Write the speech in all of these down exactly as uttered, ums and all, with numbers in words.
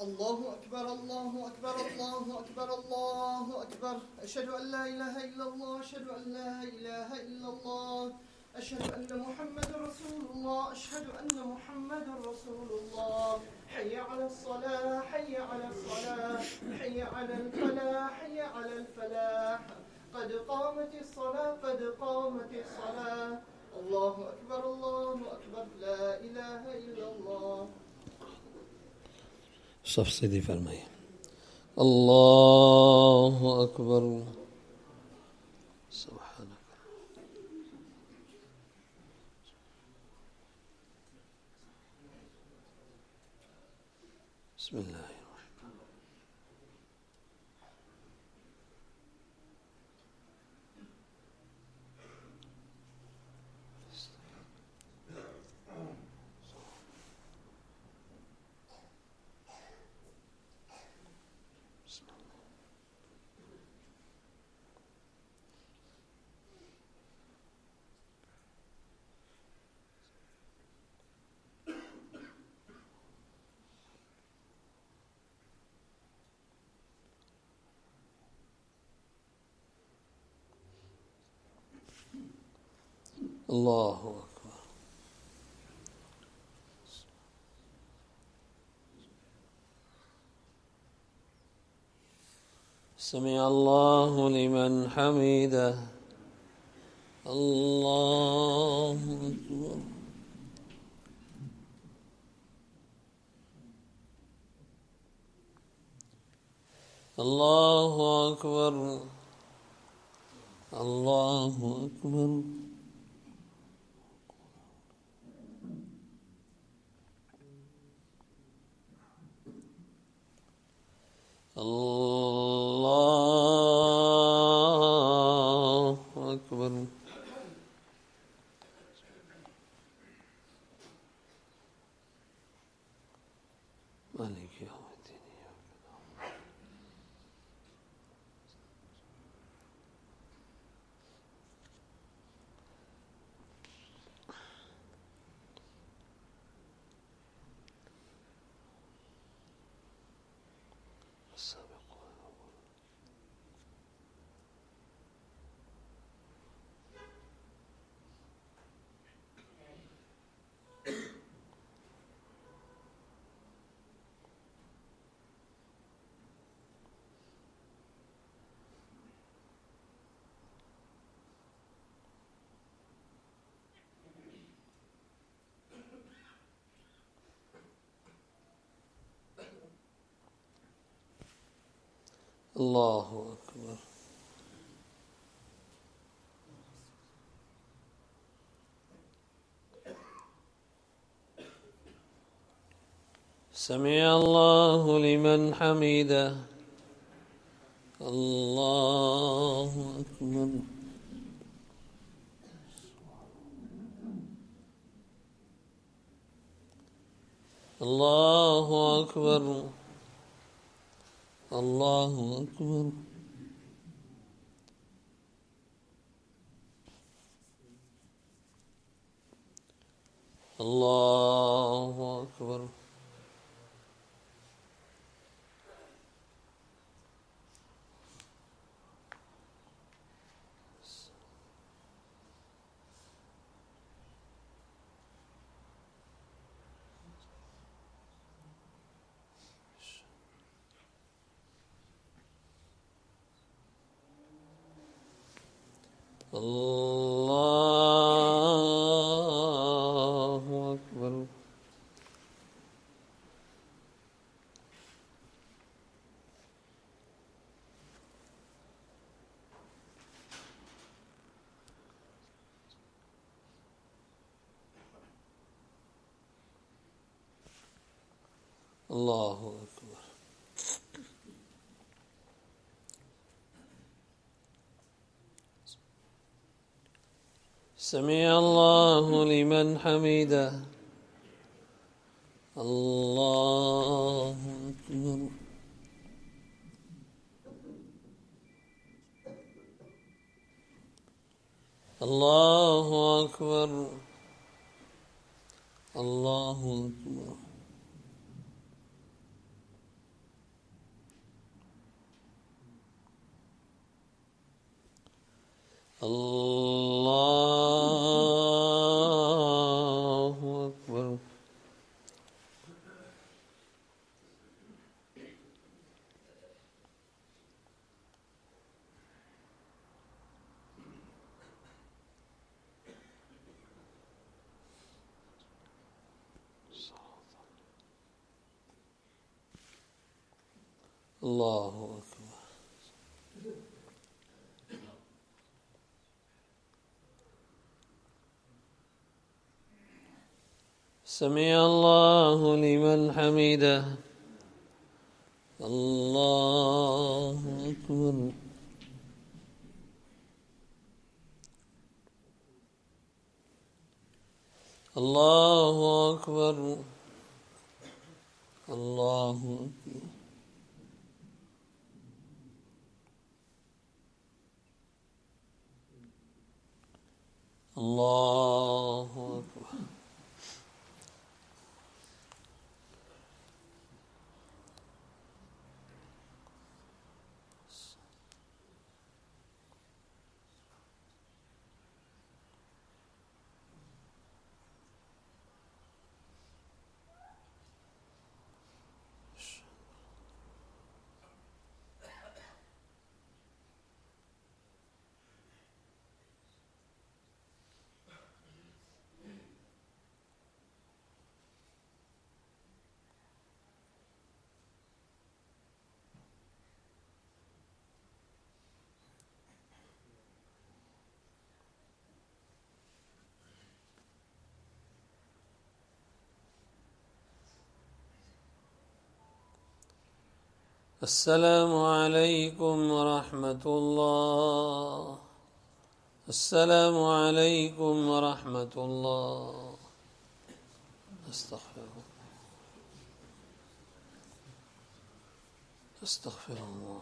الله أكبر الله أكبر الله أكبر الله أكبر أشهد أن لا إله إلا الله أشهد أن لا إله إلا الله أشهد أن محمد رسول الله أشهد أن محمد رسول الله حي على الصلاة حي على الصلاة حي على الفلاح حي على الفلاح قد قامت الصلاة قد قامت الصلاة الله أكبر الله أكبر لا إله إلا الله. صف سيدي فرمائے اللہ اکبر سبحانك بسم الله الله أكبر سمع الله لمن حمده الله أكبر الله أكبر الله أكبر الله أكبر مالك يوم الدين الله أكبر سمع الله لمن حمده الله أكبر الله أكبر الله أكبر الله أكبر الله أكبر الله أكبر سمع الله لمن حمده الله أكبر الله أكبر الله أكبر अल्लाहु अकबर। अल्लाहु अकबर। समिअ अल्लाहु लिमन हमीदह। अल्लाहु अकबर। अल्लाहु अकबर। अल्लाहु अकबर। अल्लाहु अकबर। السلام عليكم ورحمة الله. السلام عليكم ورحمة الله. أستغفر أستغفر الله.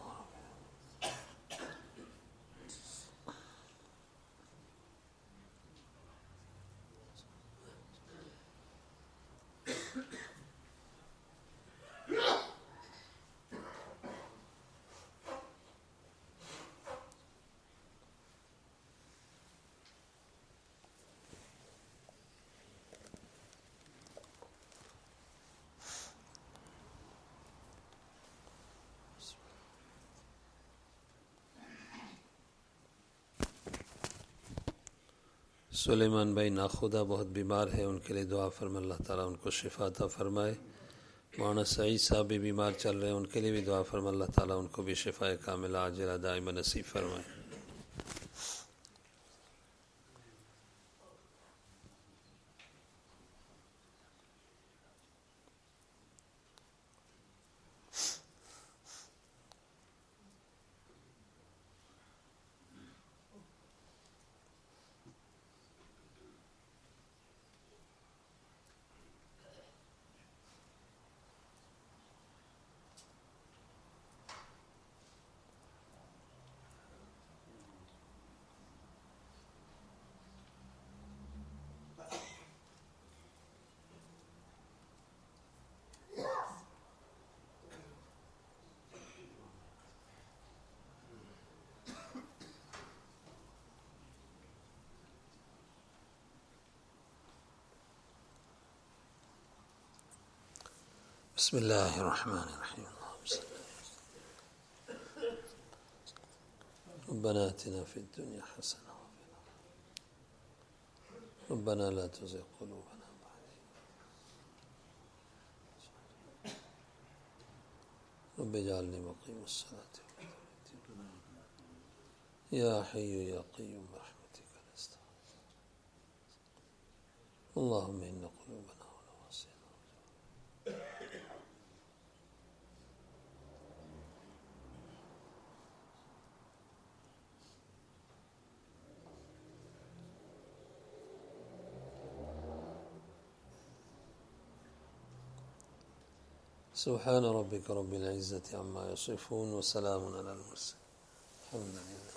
सुलेमान भाई नाखुदा बहुत बीमार है, उनके लिए दुआ फरमाए अल्लाह ताला उनको शिफा अता फरमाए। मौलाना सईद साहब भी बीमार चल रहे हैं, उनके लिए भी दुआ फरमाए अल्लाह ताला उनको भी शिफा कामिला आजिला दाइमा नसीब फरमाए। بسم الله الرحمن الرحيم. ربنا آتنا في الدنيا حسنة ربنا لا تزغ قلوبنا بعد رب اجعلني مقيم الصلاة يا حي يا قيوم برحمتك نستغيث. اللهم إن قلوبنا سبحان ربك رب العزة عما يصفون وسلام على المرسلين الحمد لله.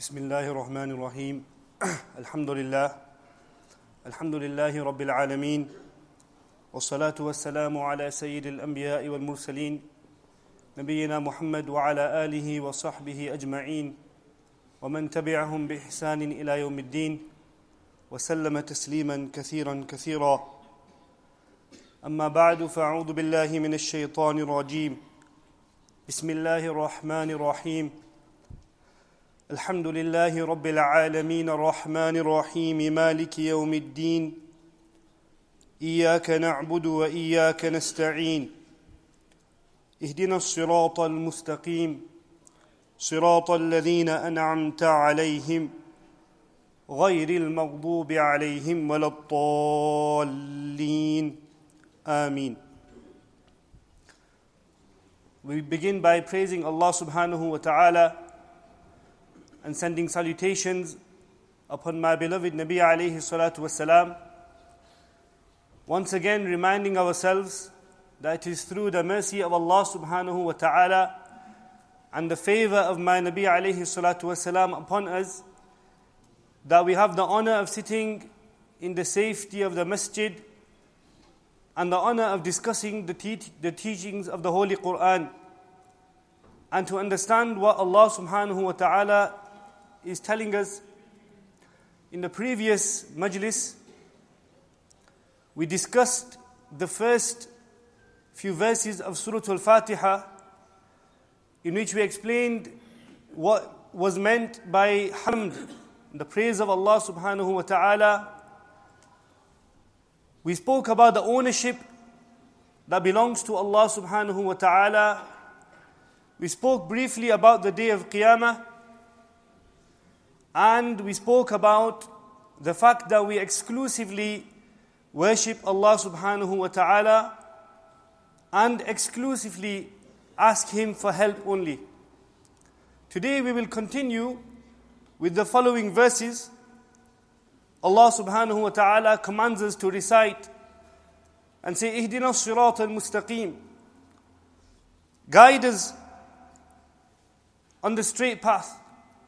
بسم الله الرحمن الرحيم الحمد لله الحمد لله رب العالمين والصلاة والسلام على سيد الأنبياء والمرسلين نبينا محمد وعلى آله وصحبه أجمعين ومن تبعهم بإحسان إلى يوم الدين وسلم تسليما كثيرا كثيرا أما بعد فأعوذ بالله من الشيطان الرجيم بسم الله الرحمن الرحيم الحمد لله رب العالمين الرحمن الرحيم مالك يوم الدين إياك نعبد وإياك نستعين اهدنا الصراط المستقيم صراط الذين أنعمت عليهم غير المغضوب عليهم ولا الضالين آمين. We begin by praising Allah subhanahu wa ta'ala and sending salutations upon my beloved Nabi alayhi salatu wasalam. Once again reminding ourselves that it is through the mercy of Allah subhanahu wa ta'ala and the favor of my Nabi alayhi salatu wasalam upon us that we have the honor of sitting in the safety of the masjid and the honor of discussing the, te- the teachings of the Holy Quran and to understand what Allah subhanahu wa ta'ala is telling us. In the previous majlis, we discussed the first few verses of Surah Al-Fatiha, in which we explained what was meant by hamd, the praise of Allah subhanahu wa ta'ala. We spoke about the ownership that belongs to Allah subhanahu wa ta'ala. We spoke briefly about the day of Qiyamah. And we spoke about the fact that we exclusively worship Allah subhanahu wa ta'ala and exclusively ask Him for help only. Today we will continue with the following verses. Allah subhanahu wa ta'ala commands us to recite and say, Ihdina as-sirat al-mustaqim. Guide us on the straight path.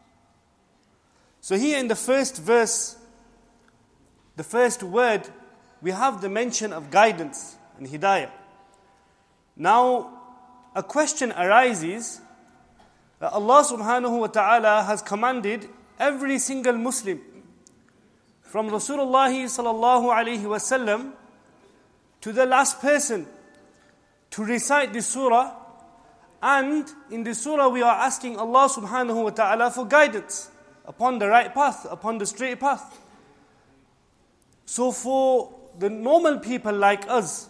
So here in the first verse, the first word, we have the mention of guidance and hidayah. Now, a question arises that Allah subhanahu wa ta'ala has commanded every single Muslim, from Rasulullah sallallahu alayhi wa sallam to the last person, to recite this surah. And in this surah we are asking Allah subhanahu wa ta'ala for guidance upon the right path, upon the straight path. So for the normal people like us,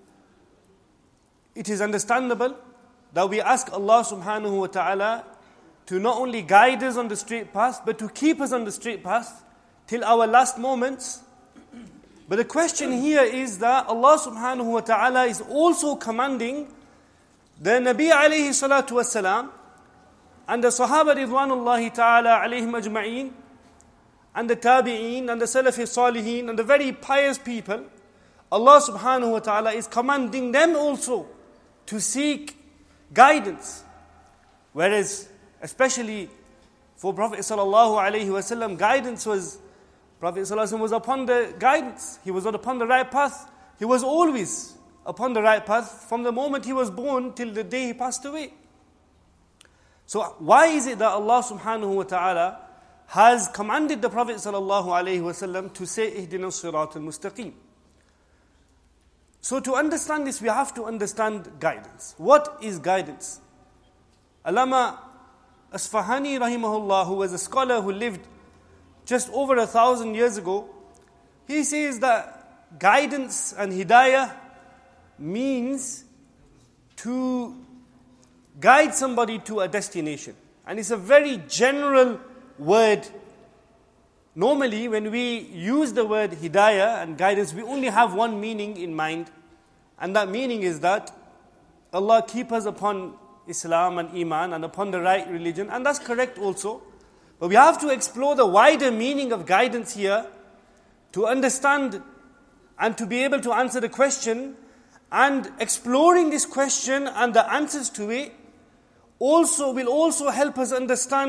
it is understandable that we ask Allah subhanahu wa ta'ala to not only guide us on the straight path, but to keep us on the straight path till our last moments. But the question here is that Allah subhanahu wa ta'ala is also commanding the Nabi alayhi salatu wasalam and the Sahaba ridwanullahi ta'ala alayhim ajma'een and the Tabi'een and the Salafi Salihin and the very pious people. Allah subhanahu wa ta'ala is commanding them also to seek guidance. Whereas, especially for Prophet sallallahu alayhi wa sallam, guidance was, Prophet sallallahu alayhi wa sallam was upon the guidance. He was not upon the right path. He was always upon the right path from the moment he was born till the day he passed away. So why is it that Allah subhanahu wa ta'ala has commanded the Prophet sallallahu alayhi wa sallam to say, Ihdina as-sirat al-mustaqim? So to understand this, we have to understand guidance. What is guidance? Allama Asfahani rahimahullah, who was a scholar who lived just over a thousand years ago, he says that guidance and hidayah means to guide somebody to a destination. And it's a very general word. Normally, when we use the word hidayah and guidance, we only have one meaning in mind. And that meaning is that Allah keep us upon Islam and Iman and upon the right religion. And that's correct also. But we have to explore the wider meaning of guidance here to understand and to be able to answer the question. And exploring this question and the answers to it also will also help us understand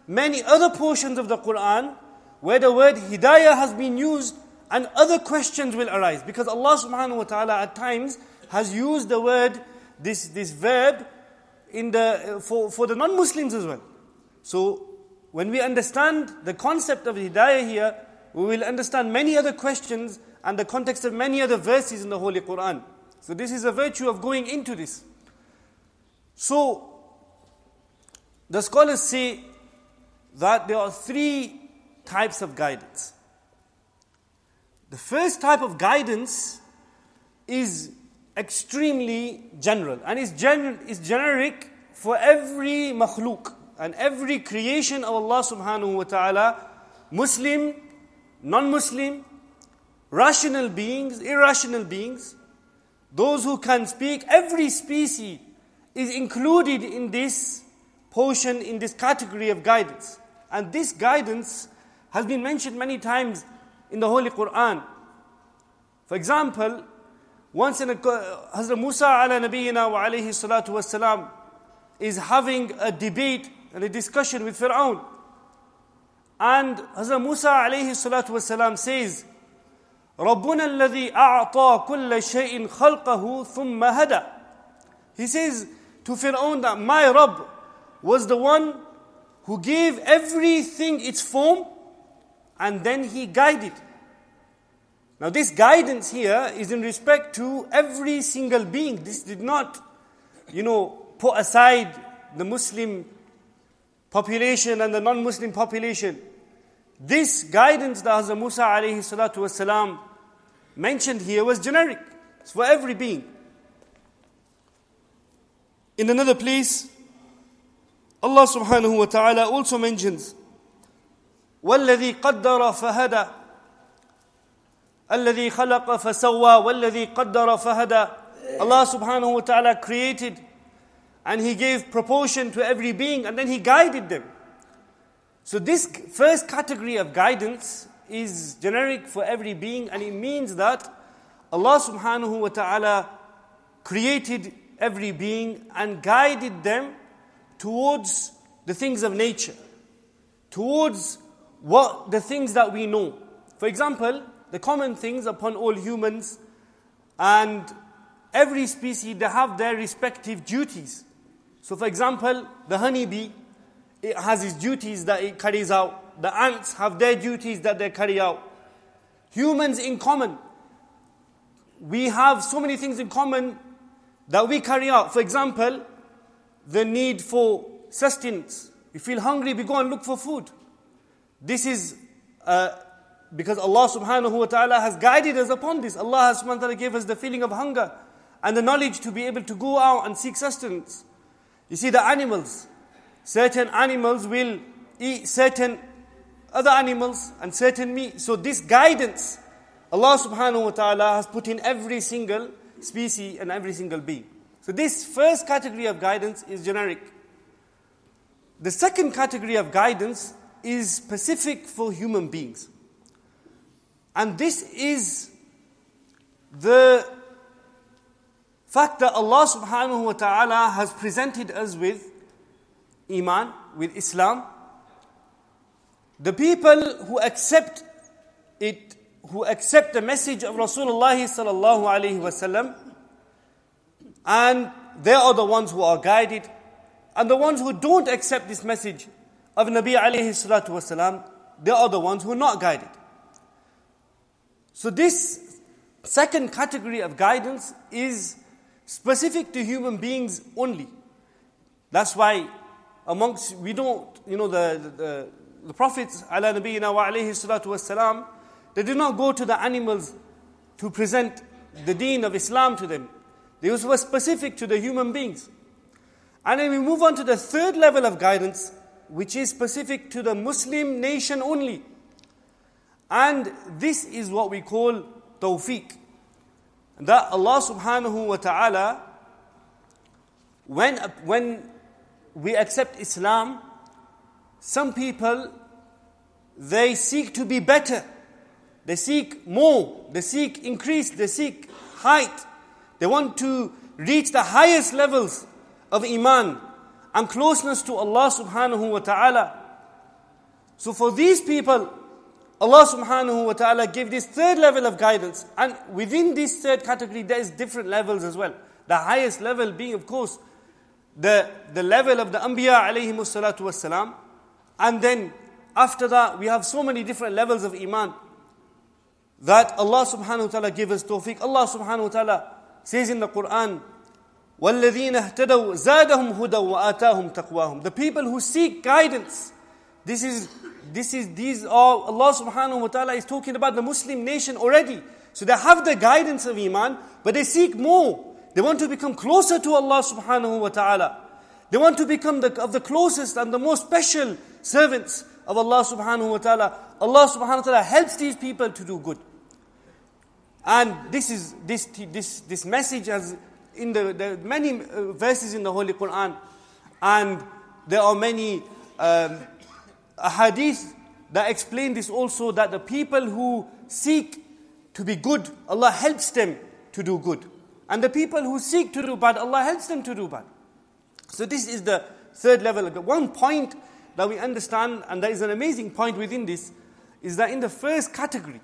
many other portions of the Quran where the word hidayah has been used and other questions will arise. Because Allah subhanahu wa ta'ala at times has used the word, this, this verb, in the for, for the non-Muslims as well. So, when we understand the concept of hidayah here, we will understand many other questions and the context of many other verses in the Holy Quran. So this is a virtue of going into this. So, the scholars say that there are three types of guidance. The first type of guidance is extremely general and is, gen- is generic for every makhluk and every creation of Allah subhanahu wa ta'ala, Muslim, non-Muslim, rational beings, irrational beings, those who can speak, every species is included in this portion, in this category of guidance. And this guidance has been mentioned many times in the Holy Quran. For example, once in a, Hazrat Musa ala nabiyyina wa alayhi salatu wassalam is having a debate and a discussion with Fir'aun. And Hazrat Musa alayhi salatu wassalam says, رَبُّنَا الَّذِي أَعْطَى كُلَّ شَيْءٍ خَلْقَهُ ثُمَّ هَدَى. He says to Fir'aun that my Rabb was the one who gave everything its form and then he guided. Now this guidance here is in respect to every single being. This did not, you know, put aside the Muslim population and the non-Muslim population. This guidance that Hazrat Musa alayhi salatu wasalam mentioned here was generic. It's for every being. In another place, Allah subhanahu wa ta'ala also mentions, وَالَّذِي قَدَّرَ فَهَدَى الَّذِي خَلَقَ فَسَوَّى وَالَّذِي قَدَّرَ فَهَدَى. Allah subhanahu wa ta'ala created and He gave proportion to every being and then He guided them. So this first category of guidance is generic for every being, and it means that Allah subhanahu wa ta'ala created every being and guided them towards the things of nature, towards what the things that we know. For example, the common things upon all humans and every species, they have their respective duties. So for example, the honeybee, it has its duties that it carries out. The ants have their duties that they carry out. Humans in common, we have so many things in common that we carry out. For example, the need for sustenance. We feel hungry, we go and look for food. This is uh, because Allah subhanahu wa ta'ala has guided us upon this. Allah subhanahu wa ta'ala gave us the feeling of hunger and the knowledge to be able to go out and seek sustenance. You see the animals. Certain animals will eat certain other animals and certain meat. So this guidance, Allah subhanahu wa ta'ala has put in every single species and every single being. So this first category of guidance is generic. The second category of guidance is specific for human beings. And this is the fact that Allah subhanahu wa ta'ala has presented us with Iman, with Islam. The people who accept it, who accept the message of Rasulullah sallallahu alayhi wasallam, and they are the ones who are guided. And the ones who don't accept this message of Nabi alayhi salatu wasalam, they are the ones who are not guided. So this second category of guidance is specific to human beings only. That's why amongst, we don't, you know, the, the, the prophets ala nabiyina wa alayhi salatu wasalam, they did not go to the animals to present the deen of Islam to them. These were specific to the human beings. And then we move on to the third level of guidance, which is specific to the Muslim nation only. And this is what we call tawfiq. That Allah subhanahu wa ta'ala, when, when we accept Islam, some people, they seek to be better. They seek more. They seek increase. They seek height. They want to reach the highest levels of Iman and closeness to Allah subhanahu wa ta'ala. So for these people, Allah subhanahu wa ta'ala gave this third level of guidance. And within this third category, there is different levels as well. The highest level being, of course, the, the level of the Anbiya alayhimu salatu wassalam. And then after that, we have so many different levels of Iman that Allah subhanahu wa ta'ala gave us tawfiq. Allah subhanahu wa ta'ala says in the Quran, وَالَّذِينَ اهْتَدَوْا زَادَهُمْ هُدًى وَآتَاهُمْ تَقْوَاهُم. The people who seek guidance, this is, this is, these are, Allah subhanahu wa ta'ala is talking about the Muslim nation already. So they have the guidance of Iman, but they seek more. They want to become closer to Allah subhanahu wa ta'ala. They want to become the, of the closest and the most special servants of Allah subhanahu wa ta'ala. Allah subhanahu wa ta'ala helps these people to do good. And this is this this this message has in the, the many verses in the Holy Quran, and there are many um, hadith that explain this also, that the people who seek to be good, Allah helps them to do good, and the people who seek to do bad, Allah helps them to do bad. So this is the third level. One point that we understand, and there is an amazing point within this, is that in the first category,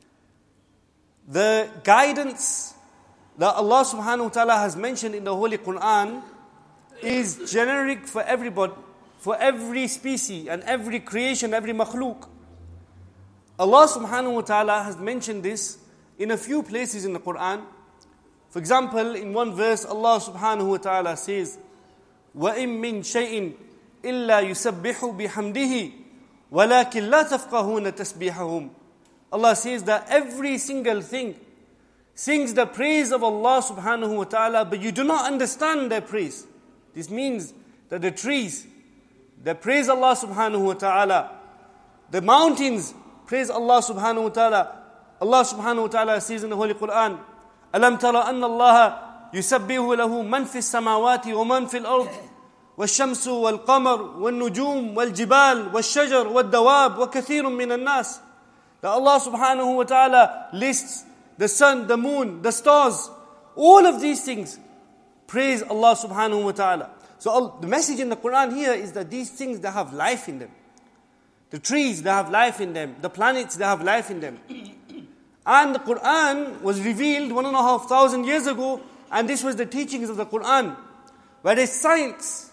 the guidance that Allah subhanahu wa ta'ala has mentioned in the Holy Quran is generic for everybody, for every species and every creation, every makhluk. Allah subhanahu wa ta'ala has mentioned this in a few places in the Quran. For example, in one verse, Allah subhanahu wa ta'ala says, وَإِن مِّن شَيْءٍ إِلَّا يُسَبِّحُ بِحَمْدِهِ وَلَكِنْ لَا تَفْقَهُونَ تَسْبِيحَهُمْ. Allah says that every single thing sings the praise of Allah subhanahu wa ta'ala, but you do not understand their praise. This means that the trees, they praise Allah subhanahu wa ta'ala. The mountains praise Allah subhanahu wa ta'ala. Allah subhanahu wa ta'ala says in the Holy Quran, أَلَمْ تَرَ أَنَّ اللَّهَ يُسَبِّحُ لَهُ مَنْ فِي السَّمَاوَاتِ وَمَنْ فِي الْأَرْضِ وَالشَّمْسُ وَالْقَمَرُ وَالنُّجُومُ وَالْجِبَالُ وَالشَّجَرُ وَالدَّوَابُ وَكَثِيرٌ مِّنَ النَّاسِ. That Allah subhanahu wa ta'ala lists the sun, the moon, the stars, all of these things praise Allah subhanahu wa ta'ala. So the message in the Quran here is that these things, they have life in them. The trees, they have life in them. The planets, they have life in them. And the Quran was revealed one and a half thousand years ago, and this was the teachings of the Quran. Whereas science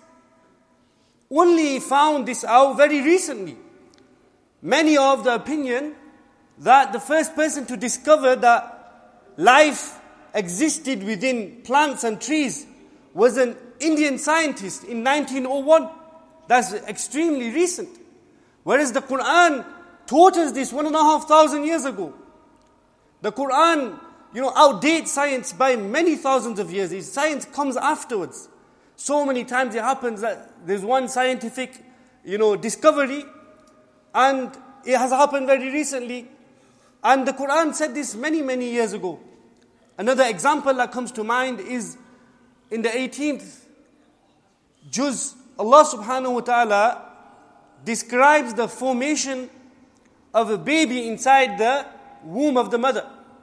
only found this out very recently. Many are of the opinion that the first person to discover that life existed within plants and trees was an Indian scientist in nineteen oh one. That's extremely recent. Whereas the Quran taught us this one and a half thousand years ago. The Quran, you know, outdates science by many thousands of years. Science comes afterwards. So many times it happens that there's one scientific, you know, discovery, and it has happened very recently. And the Quran said this many, many years ago. Another example that comes to mind is in the eighteenth juz, Allah subhanahu wa ta'ala describes the formation of a baby inside the womb of the mother.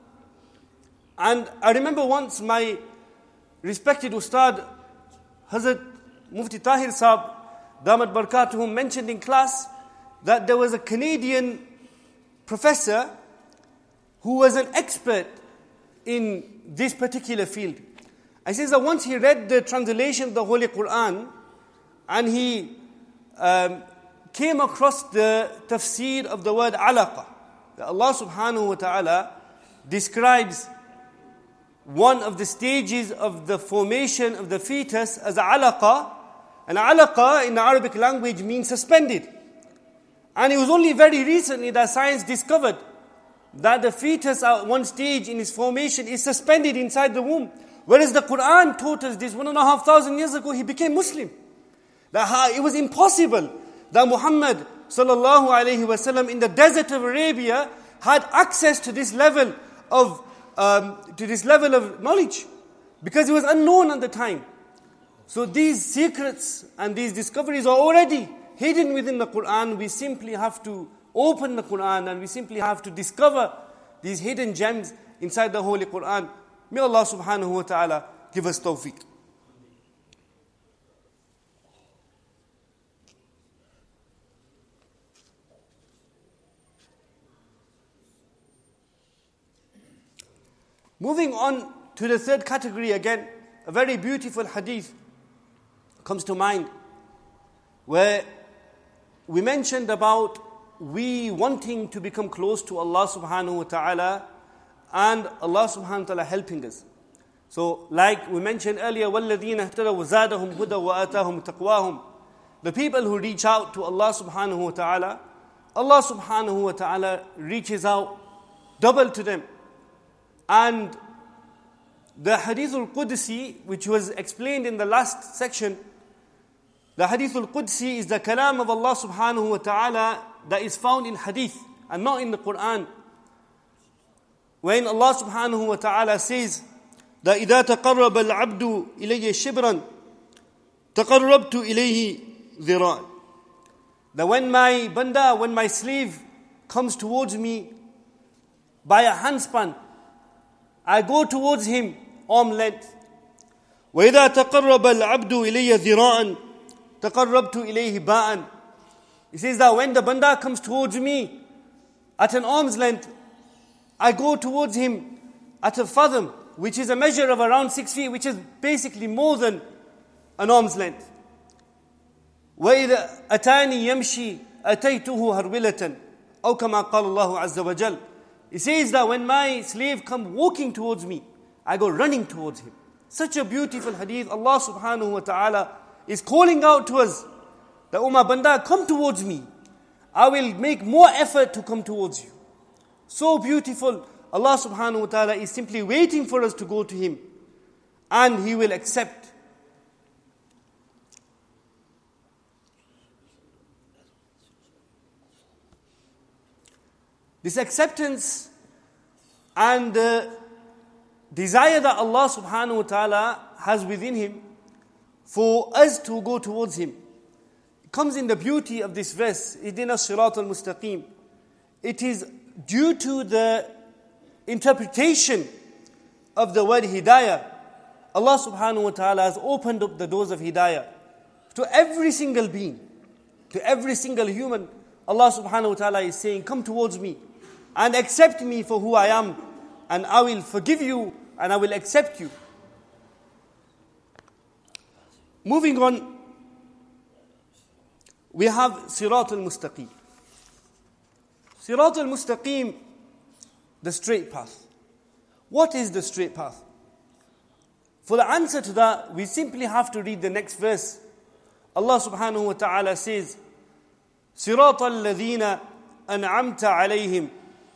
And I remember once my respected Ustad, Hazrat Mufti Tahir Saab, Damat Barakatuhum, mentioned in class that there was a Canadian professor who was an expert in this particular field. I says that once he read the translation of the Holy Quran, and he um, came across the tafsir of the word alaqa. That Allah subhanahu wa ta'ala describes one of the stages of the formation of the fetus as alaqa. And alaqa in the Arabic language means suspended. And it was only very recently that science discovered that the fetus at one stage in its formation is suspended inside the womb. Whereas the Quran taught us this one and a half thousand years ago, he became Muslim. That it was impossible that Muhammad sallallahu alayhi wasallam in the desert of Arabia had access to this level of um, to this level of knowledge, because it was unknown at the time. So these secrets and these discoveries are already hidden within the Quran. We simply have to open the Quran, and we simply have to discover these hidden gems inside the Holy Quran. May Allah subhanahu wa ta'ala give us tawfiq. Moving on to the third category again, a very beautiful hadith comes to mind where we mentioned about we wanting to become close to Allah subhanahu wa ta'ala and Allah subhanahu wa ta'ala helping us. So like we mentioned earlier, وَالَّذِينَ اهْتَدَوْا وَزَادَهُمْ هُدًى وَآتَاهُمْ تَقْوَاهُمْ. The people who reach out to Allah subhanahu wa ta'ala, Allah subhanahu wa ta'ala reaches out double to them. And the Hadith al-Qudsi, which was explained in the last section, the Hadith al-Qudsi is the kalam of Allah subhanahu wa ta'ala that is found in Hadith and not in the Quran. When Allah subhanahu wa ta'ala says that إِذَا تَقَرَّبَ الْعَبْدُ إِلَيَّ شِبْرًا تَقَرَّبْتُ إِلَيْهِ ذِرَاءً. That when my banda, when my slave comes towards me by a handspan, I go towards him arm length. وَإِذَا تَقَرَّبَ الْعَبْدُ إِلَيَّ ذِرَاءً تَقَرَّبْتُ إِلَيْهِ بَاءً. He says that when the banda comes towards me at an arm's length, I go towards him at a fathom, which is a measure of around six feet, which is basically more than an arm's length. وَإِذَا أَتَانِي يَمْشِي أَتَيْتُهُ هَرْوِلَةً أو كما قال الله عز وجل. He says that when my slave comes walking towards me, I go running towards him. Such a beautiful hadith. Allah subhanahu wa ta'ala is calling out to us that, "O my banda, come towards me. I will make more effort to come towards you." So beautiful. Allah subhanahu wa ta'ala is simply waiting for us to go to him, and he will accept. This acceptance and the desire that Allah subhanahu wa ta'ala has within him for us to go towards him, it comes in the beauty of this verse, Ihdina as-sirata al-mustaqim. It is due to the interpretation of the word hidayah. Allah subhanahu wa ta'ala has opened up the doors of hidayah to every single being, to every single human. Allah subhanahu wa ta'ala is saying, "Come towards me and accept me for who I am, and I will forgive you and I will accept you." Moving on, we have Sirat al-Mustaqim. Sirat al-Mustaqim, the straight path. What is the straight path? For the answer to that, we simply have to read the next verse. Allah subhanahu wa ta'ala says, "Sirat al-ladhina an'amta alayhim."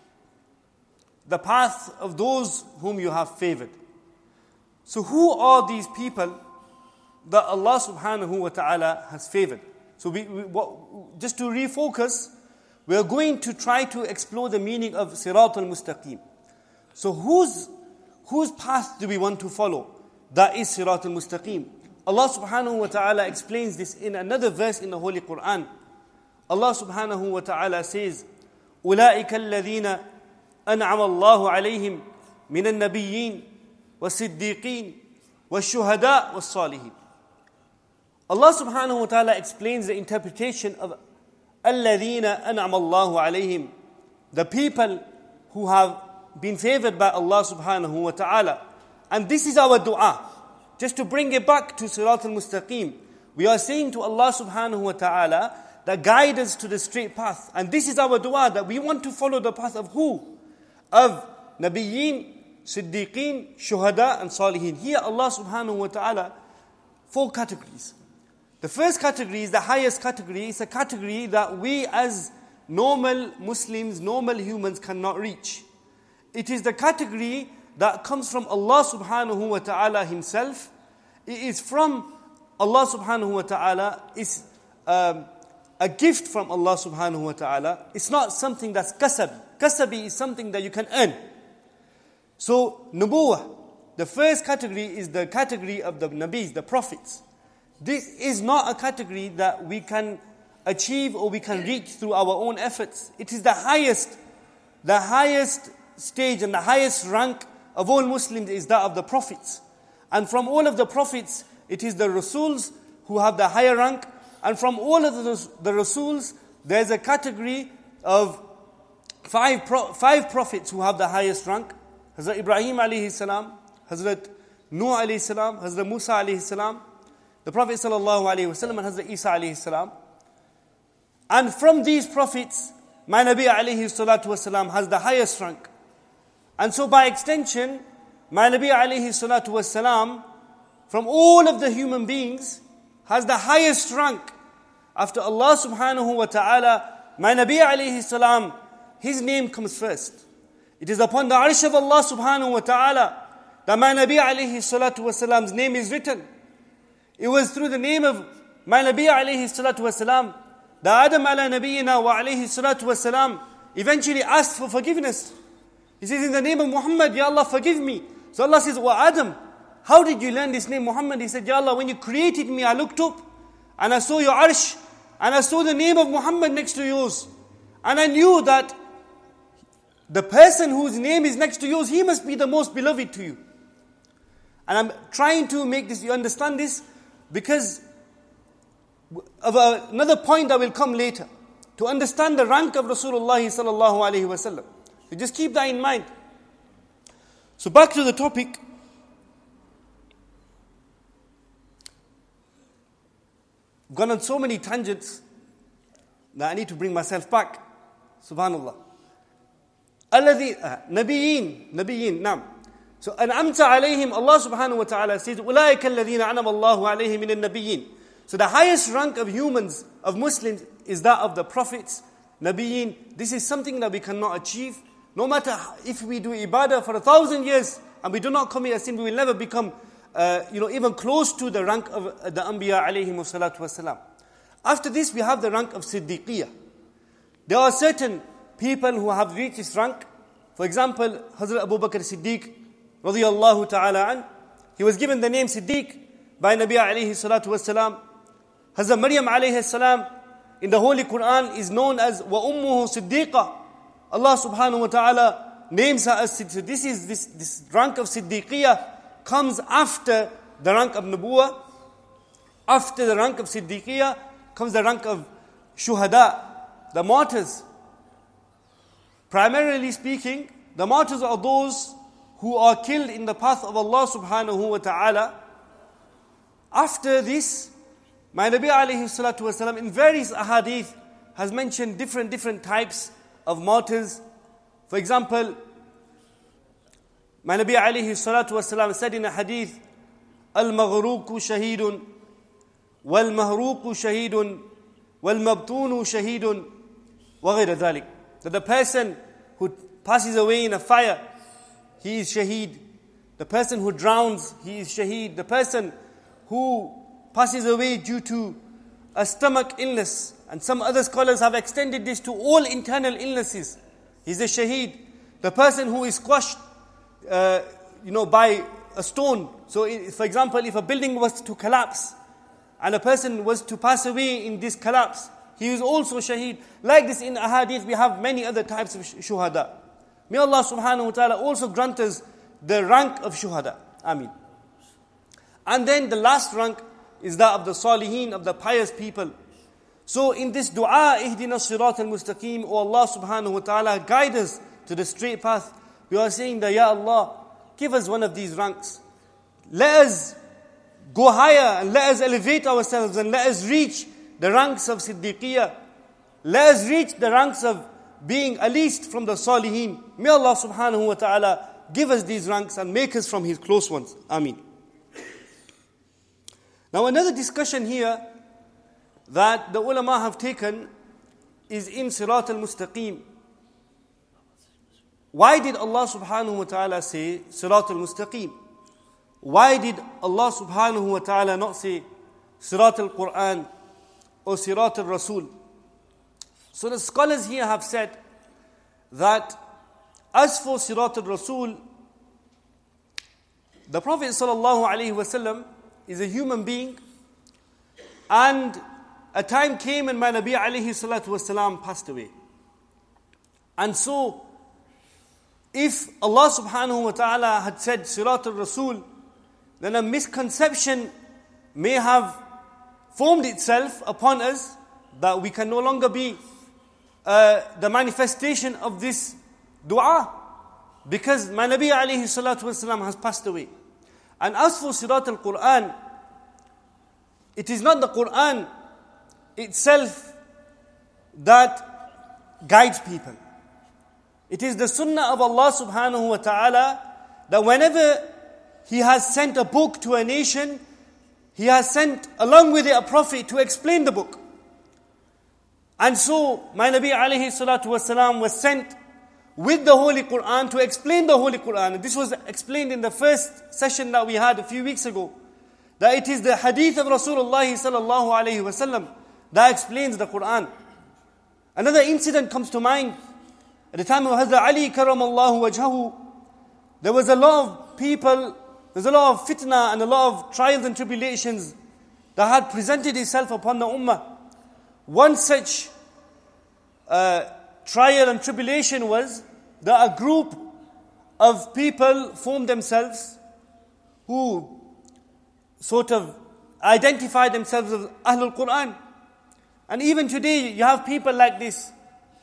The path of those whom you have favored. So who are these people that Allah subhanahu wa ta'ala has favored? So we, we what, just to refocus, we are going to try to explore the meaning of Sirat al-Mustaqim. So whose, whose path do we want to follow? That is Sirat al-Mustaqim. Allah subhanahu wa ta'ala explains this in another verse in the Holy Quran. Allah subhanahu wa ta'ala says, أُولَٰئِكَ الَّذِينَ أنعم الله عليهم من النبيين والصديقين والشهداء والصالحين. Allah subhanahu wa ta'ala explains the interpretation of الذين أنعم الله عليهم, the people who have been favored by Allah subhanahu wa ta'ala. And this is our dua. Just to bring it back to Sirat al-Mustaqim, we are saying to Allah subhanahu wa ta'ala that guide us to the straight path. And this is our dua, that we want to follow the path of who? Of Nabiyyin, Siddiqeen, Shuhada and Salihin. Here Allah subhanahu wa ta'ala, four categories. The first category is the highest category. It's a category that we as normal Muslims, normal humans cannot reach. It is the category that comes from Allah subhanahu wa ta'ala himself. It is from Allah subhanahu wa ta'ala. It's um, a gift from Allah subhanahu wa ta'ala. It's not something that's kasabi. Kasabi is something that you can earn. So, Nubuwah, the first category is the category of the Nabis, the prophets. This is not a category that we can achieve or we can reach through our own efforts. It is the highest, the highest stage and the highest rank of all Muslims is that of the prophets. And from all of the prophets, it is the Rasuls who have the higher rank. And from all of the, the Rasuls, there's a category of five, pro, five prophets who have the highest rank. Hazrat Ibrahim alayhi salam, Hazrat Nuh alayhi salam, Hazrat Musa alayhi salam, the Prophet sallallahu alayhi wa sallam, and Hazrat Isa alayhi salam. And from these prophets, my Nabi alayhi salatu wasalam has the highest rank. And so by extension, my Nabi alayhi salatu wasalam, from all of the human beings, has the highest rank. After Allah subhanahu wa ta'ala, my Nabi alayhi salam, his name comes first. It is upon the arsh of Allah subhanahu wa ta'ala that my Nabi alayhi salatu wasalam's name is written. It was through the name of my Nabi alayhi salatu wasalam that Adam ala nabiyyina wa alayhi salatu wasalam eventually asked for forgiveness. He says, in the name of Muhammad, Ya Allah, forgive me. So Allah says, Wa Adam, how did you learn this name Muhammad? He said, Ya Allah, when you created me, I looked up and I saw your arsh and I saw the name of Muhammad next to yours. And I knew that the person whose name is next to yours, he must be the most beloved to you. And I'm trying to make this, you understand this, because of a, another point that will come later. To understand the rank of Rasulullah sallallahu alaihi wasallam. So just keep that in mind. So back to the topic. I've gone on so many tangents that I need to bring myself back. Subhanallah. Alladhi, Nabiyyin, Nabiyyin, naam. So, an'amta alayhim, Allah subhanahu wa ta'ala says, أُولَٰئِكَ الَّذِينَ أَنَمَ اللَّهُ عَلَيْهِمْ مِنَ النَّبِيِّينَ. So the highest rank of humans, of Muslims, is that of the prophets, Nabiyyin. This is something that we cannot achieve. No matter if we do ibadah for a thousand years and we do not commit a sin, we will never become, uh, you know, even close to the rank of uh, the Anbiya alayhim salatu wasalam. After this, we have the rank of Siddiqiyah. There are certain people who have reached this rank. For example, Hazrat Abu Bakr Siddiq, radiyallahu ta'ala an, he was given the name Siddiq by Nabi alayhi salatu wasalam. Hazrat Maryam alayhi salam in the Holy Quran is known as wa ummuhu Siddiqa. Allah subhanahu wa ta'ala names her as Siddiq. So this is this, this rank of Siddiqiyah comes after the rank of Nubuwah. After the rank of Siddiqiyah comes the rank of Shuhada, the martyrs. Primarily speaking, the martyrs are those who are killed in the path of Allah subhanahu wa ta'ala. After this, my Nabi alayhi salatu wasalam in various ahadith has mentioned different different types of martyrs. For example, my Nabi alayhi salatu wasalam said in a hadith, Al-maghruqu shahidun, wal-mahruqu shahidun, wal-mabtunu shahidun, wa ghayra dhalik. That the person who passes away in a fire, he is shaheed. The person who drowns, he is shaheed. The person who passes away due to a stomach illness, and some other scholars have extended this to all internal illnesses, he's a shaheed. The person who is squashed, uh, you know, by a stone. So, if, for example, if a building was to collapse, and a person was to pass away in this collapse, he is also shaheed. Like this in ahadith, we have many other types of shuhada. May Allah subhanahu wa ta'ala also grant us the rank of shuhada. Ameen. And then the last rank is that of the salihin, of the pious people. So in this dua, ihdina sirat al-mustaqim, O Allah subhanahu wa ta'ala, guide us to the straight path. We are saying that, Ya Allah, give us one of these ranks. Let us go higher and let us elevate ourselves and let us reach the ranks of Siddiqiyah. Let us reach the ranks of being at least from the Salihin. May Allah subhanahu wa ta'ala give us these ranks and make us from His close ones. Ameen. Now another discussion here that the ulama have taken is in Sirat al-Mustaqim. Why did Allah subhanahu wa ta'ala say Sirat al-Mustaqim? Why did Allah subhanahu wa ta'ala not say Sirat al-Quran or Sirat al-Rasul? So the scholars here have said that as for Sirat al-Rasul, the Prophet sallallahu alaihi wasallam is a human being, and a time came when my Nabi alayhi salatu wasalam passed away. And so, if Allah subhanahu wa ta'ala had said Sirat al-Rasul, then a misconception may have formed itself upon us that we can no longer be uh, the manifestation of this dua. because my Nabi alayhi salatu wasalam has passed away. And as for Sirat al-Quran, it is not the Quran itself that guides people. It is the sunnah of Allah subhanahu wa ta'ala that whenever He has sent a book to a nation, He has sent along with it a prophet to explain the book. And so my Nabi alayhi salatu wasalam was sent with the Holy Quran to explain the Holy Quran. This was explained in the first session that we had a few weeks ago. That it is the hadith of Rasulullah sallallahu alayhi wasallam that explains the Quran. Another incident comes to mind. At the time of Hazrat Ali karamallahu wajhahu, there was a lot of people, there's a lot of fitna and a lot of trials and tribulations that had presented itself upon the ummah. One such uh, trial and tribulation was that a group of people formed themselves who sort of identified themselves as Ahlul Quran. And even today you have people like this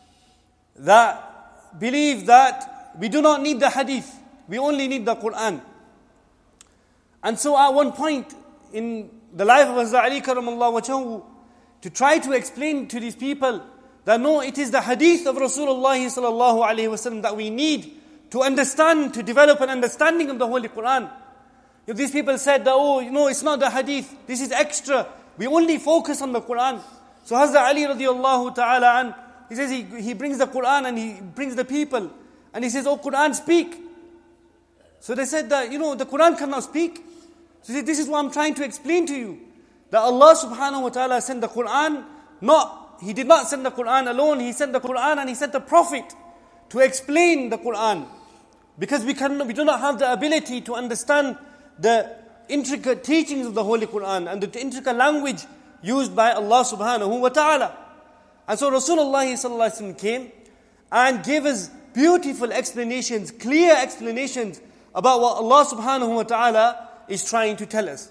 that believe that we do not need the hadith, we only need the Quran. And so at one point in the life of Hazrat Ali karamallahu wajhahu, to try to explain to these people that no, it is the hadith of Rasulullah sallallahu alaihi wasallam that we need to understand, to develop an understanding of the Holy Quran. If these people said that, oh, you know, it's not the hadith, this is extra, we only focus on the Quran. So Hazrat Ali radiallahu ta'ala an, he says he, he brings the Quran and he brings the people. And he says, oh Quran, speak. So they said that, you know, the Quran cannot speak. So he said, this is what I'm trying to explain to you. That Allah subhanahu wa ta'ala sent the Quran, not, He did not send the Quran alone, He sent the Quran and He sent the Prophet to explain the Quran. Because we can, we do not have the ability to understand the intricate teachings of the Holy Quran and the intricate language used by Allah subhanahu wa ta'ala. And so Rasulullah sallallahu alaihi wasallam came and gave us beautiful explanations, clear explanations about what Allah subhanahu wa ta'ala is trying to tell us.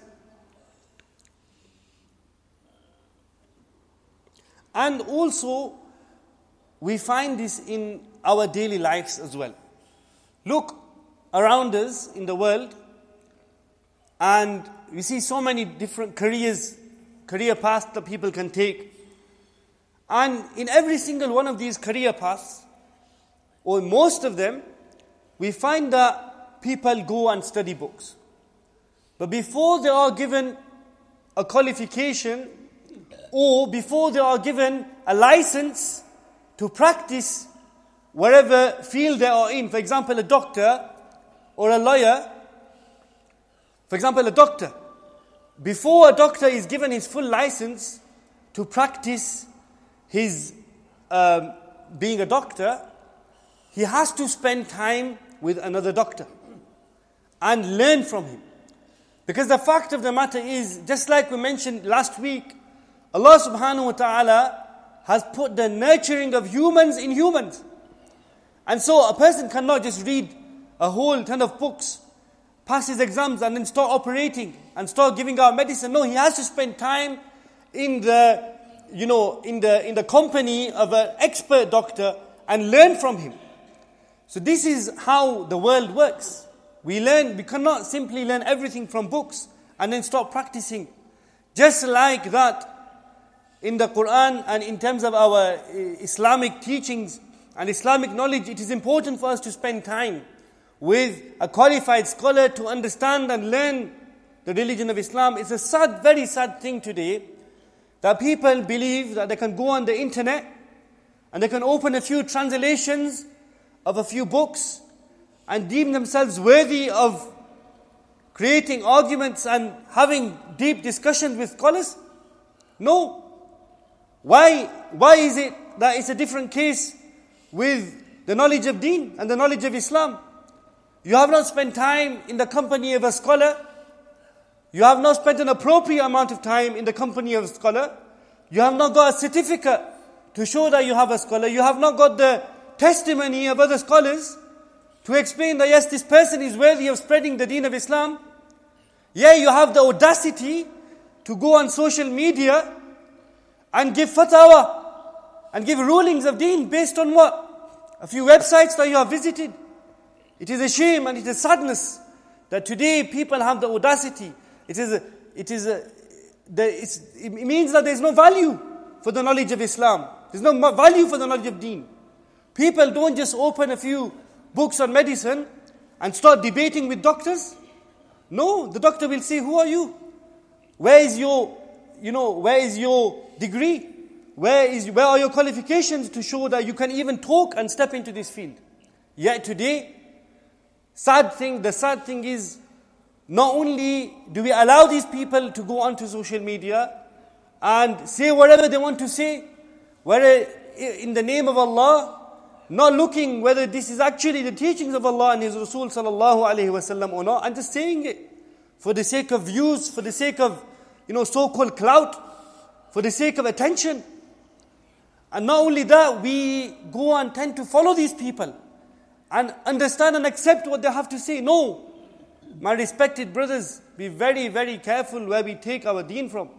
And also, we find this in our daily lives as well. Look around us in the world, and we see so many different careers, career paths that people can take. And in every single one of these career paths, or most of them, we find that people go and study books. But before they are given a qualification, or before they are given a license to practice whatever field they are in, for example, a doctor or a lawyer, for example, a doctor, before a doctor is given his full license to practice his um, being a doctor, he has to spend time with another doctor and learn from him. Because the fact of the matter is, just like we mentioned last week, Allah subhanahu wa ta'ala has put the nurturing of humans in humans. And so a person cannot just read a whole ton of books, pass his exams and then start operating and start giving out medicine. No, he has to spend time in the, you know, in the in the company of an expert doctor and learn from him. So this is how the world works. We learn, we cannot simply learn everything from books and then start practicing. Just like that, in the Quran and in terms of our Islamic teachings and Islamic knowledge, it is important for us to spend time with a qualified scholar to understand and learn the religion of Islam. It's a sad, very sad thing today that people believe that they can go on the internet and they can open a few translations of a few books and deem themselves worthy of creating arguments and having deep discussions with scholars. No. Why, why is it that it's a different case with the knowledge of Deen and the knowledge of Islam? You have not spent time in the company of a scholar. You have not spent an appropriate amount of time in the company of a scholar. You have not got a certificate to show that you have a scholar. You have not got the testimony of other scholars to explain that yes, this person is worthy of spreading the Deen of Islam. Yeah, you have the audacity to go on social media and give fatwa and give rulings of Deen based on what? A few websites that you have visited. It is a shame and it is sadness that today people have the audacity. It is a, it is a, the, it's, it means that there is no value for the knowledge of Islam. There's no value for the knowledge of Deen. People don't just open a few books on medicine and start debating with doctors. No, the doctor will say, who are you? Where is your, you know, where is your degree? Where is, where are your qualifications to show that you can even talk and step into this field? Yet today, sad thing, the sad thing is, not only do we allow these people to go onto social media and say whatever they want to say, whether in the name of Allah, not looking whether this is actually the teachings of Allah and His Rasul sallallahu alaihi wasallam or not, and just saying it for the sake of views, for the sake of, you know, so-called clout, for the sake of attention. And not only that, we go and tend to follow these people and understand and accept what they have to say. No, my respected brothers, be very, very careful where we take our deen from.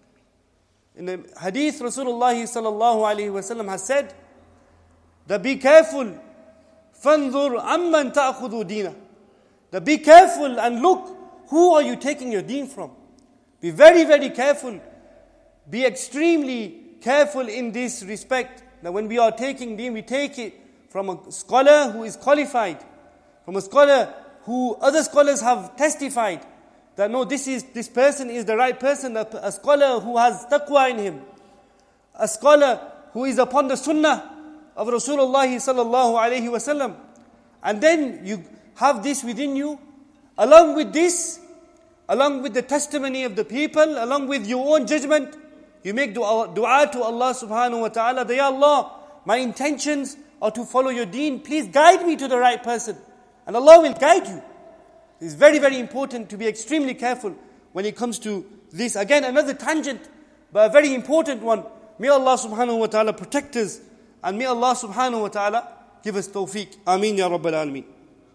In the hadith, Rasulullah sallallahu alaihi wasallam has said that be careful, فَانْظُرْ عَمَّنْ تَأْخُذُ دِينَ, that be careful and look, who are you taking your deen from? Be very, very careful. Be extremely careful in this respect, that when we are taking deen, we take it from a scholar who is qualified, from a scholar who other scholars have testified that no, this is this person is the right person, a, a scholar who has taqwa in him, a scholar who is upon the sunnah of Rasulullah sallallahu alaihi wasallam. And then you have this within you, along with this, along with the testimony of the people, along with your own judgment, you make dua, dua to Allah subhanahu wa ta'ala, that Ya Allah, my intentions are to follow your deen, please guide me to the right person. And Allah will guide you. It's very, very important to be extremely careful when it comes to this. Again, another tangent, but a very important one. May Allah subhanahu wa ta'ala protect us, and may Allah subhanahu wa ta'ala give us tawfiq. Ameen ya Rabbal Alameen.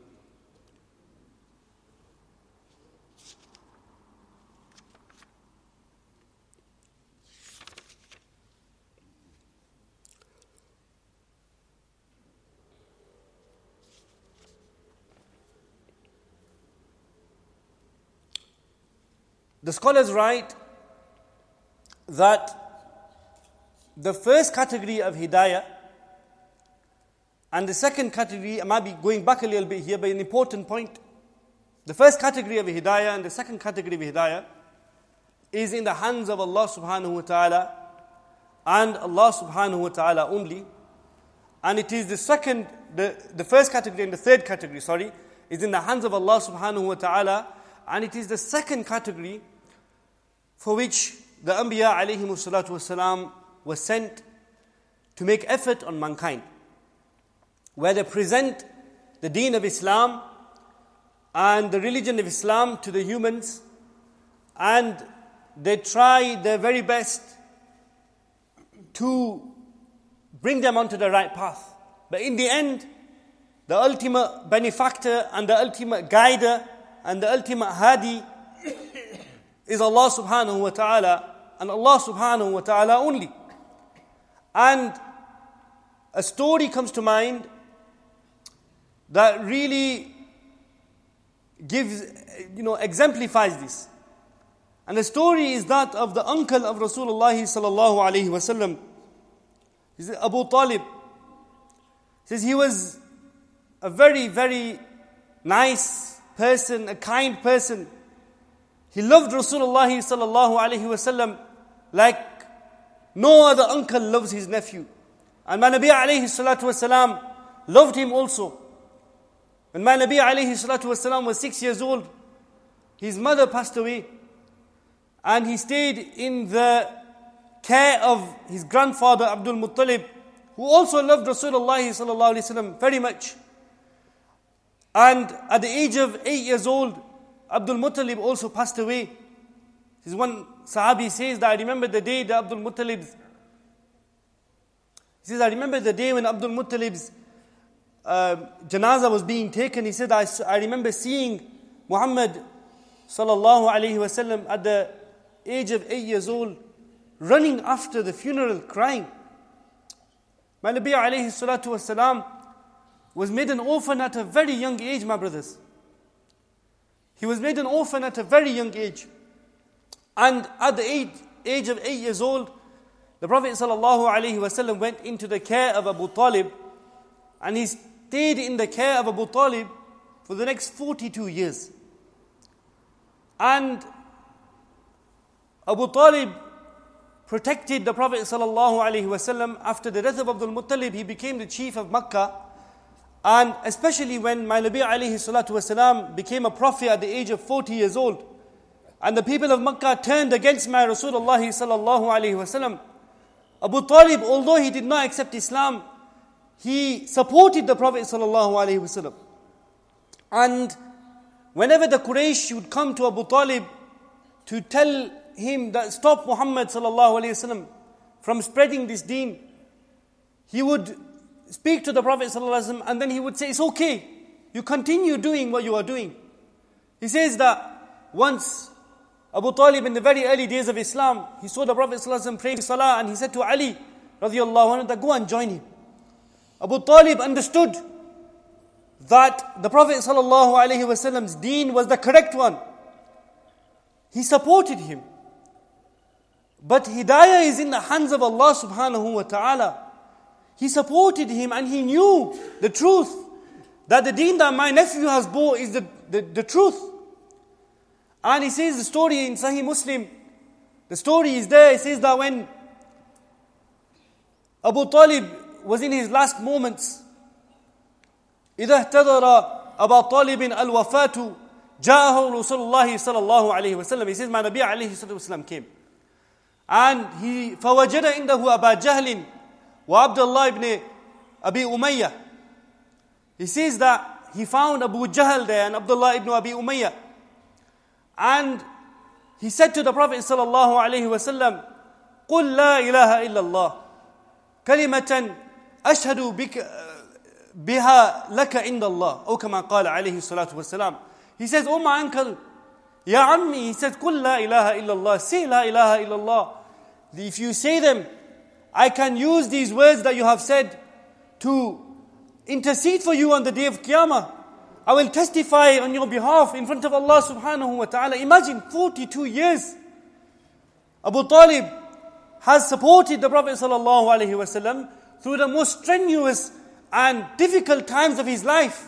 The scholars write that the first category of hidayah and the second category, I might be going back a little bit here, but an important point. The first category of hidayah and the second category of hidayah is in the hands of Allah subhanahu wa ta'ala and Allah subhanahu wa ta'ala only. And it is the second, the, the first category and the third category, sorry, is in the hands of Allah subhanahu wa ta'ala. And it is the second category for which the Anbiya alayhimu salatu wasalam was sent to make effort on mankind, where they present the deen of Islam and the religion of Islam to the humans, and they try their very best to bring them onto the right path. But in the end, the ultimate benefactor and the ultimate guider and the ultimate hadi is Allah subhanahu wa ta'ala, and Allah subhanahu wa ta'ala only. And a story comes to mind that really gives, you know, exemplifies this. And the story is that of the uncle of Rasulullah sallallahu alaihi wasallam. He says Abu Talib. He says he was a very, very nice person, a kind person. He loved Rasulullah sallallahu alaihi wasallam like no other uncle loves his nephew. And my Nabi alayhi salatu wasalam loved him also. When my Nabi alayhi salatu wasalam was six years old, his mother passed away. And he stayed in the care of his grandfather Abdul Muttalib, who also loved Rasulullah sallallahu alaihi wasallam very much. And at the age of eight years old, Abdul Muttalib also passed away. This one Sahabi says that I remember the day that Abdul Muttalib, he says, I remember the day when Abdul Muttalib's uh, janazah was being taken. He said, I, I remember seeing Muhammad sallallahu alayhi wasallam at the age of eight years old, running after the funeral, crying. My Nabi alayhi salatu wasalam was made an orphan at a very young age, my brothers. He was made an orphan at a very young age. And at the age, age of eight years old, the Prophet ﷺ went into the care of Abu Talib, and he stayed in the care of Abu Talib for the next forty-two years. And Abu Talib protected the Prophet ﷺ. After the death of Abdul Muttalib, he became the chief of Makkah. And especially when my Nabi alayhi salatu wasalam became a prophet at the age of forty years old, and the people of Makkah turned against my Rasulullah sallallahu alayhi wasallam, Abu Talib, although he did not accept Islam, he supported the Prophet sallallahu alayhi wasallam. And whenever the Quraysh would come to Abu Talib to tell him that stop Muhammad sallallahu alayhi wasallam from spreading this deen, he would speak to the Prophet ﷺ, and then he would say, it's okay, you continue doing what you are doing. He says that once Abu Talib, in the very early days of Islam, he saw the Prophet ﷺ praying salah, and he said to Ali radiallahu anhu that go and join him. Abu Talib understood that the Prophet ﷺ's deen was the correct one. He supported him. But hidayah is in the hands of Allah subhanahu wa ta'ala. He supported him, and he knew the truth, that the deen that my nephew has brought is the, the, the truth. And he says the story in Sahih Muslim, the story is there. He says that when Abu Talib was in his last moments, إِذَا اهْتَدَرَ أَبَا طَالِبٍ الْوَفَاةُ جَاءَهُ رَسُولُ اللَّهِ صَلَى اللَّهُ عَلَيْهِ وَسَلَّمَ. He says, my Nabi alayhi salatu wasalam came. And he فَوَجَدَ عِنْدَهُ أَبَا جَهْلٍ وَعَبْدَ اللَّهِ ibn Abi Umayyah. He says that he found Abu Jahl there and Abdullah ibn Abi Umayyah. And he said to the Prophet sallallahu alayhi wa sallam, قُلْ لَا إِلَهَ إِلَّا اللَّهِ كَلِمَةً أَشْهَدُ بِكَ بِهَا لَكَ عِنْدَ اللَّهِ. Or كما قال عليه الصلاة والسلام. He says, oh my uncle, Ya Ammi, he says, قُلْ لَا إِلَهَ إِلَّا اللَّهِ. Say La ilaha illallah. If you say them, I can use these words that you have said to intercede for you on the day of Qiyamah. I will testify on your behalf in front of Allah subhanahu wa ta'ala. Imagine forty-two years. Abu Talib has supported the Prophet sallallahu alaihi wasallam through the most strenuous and difficult times of his life.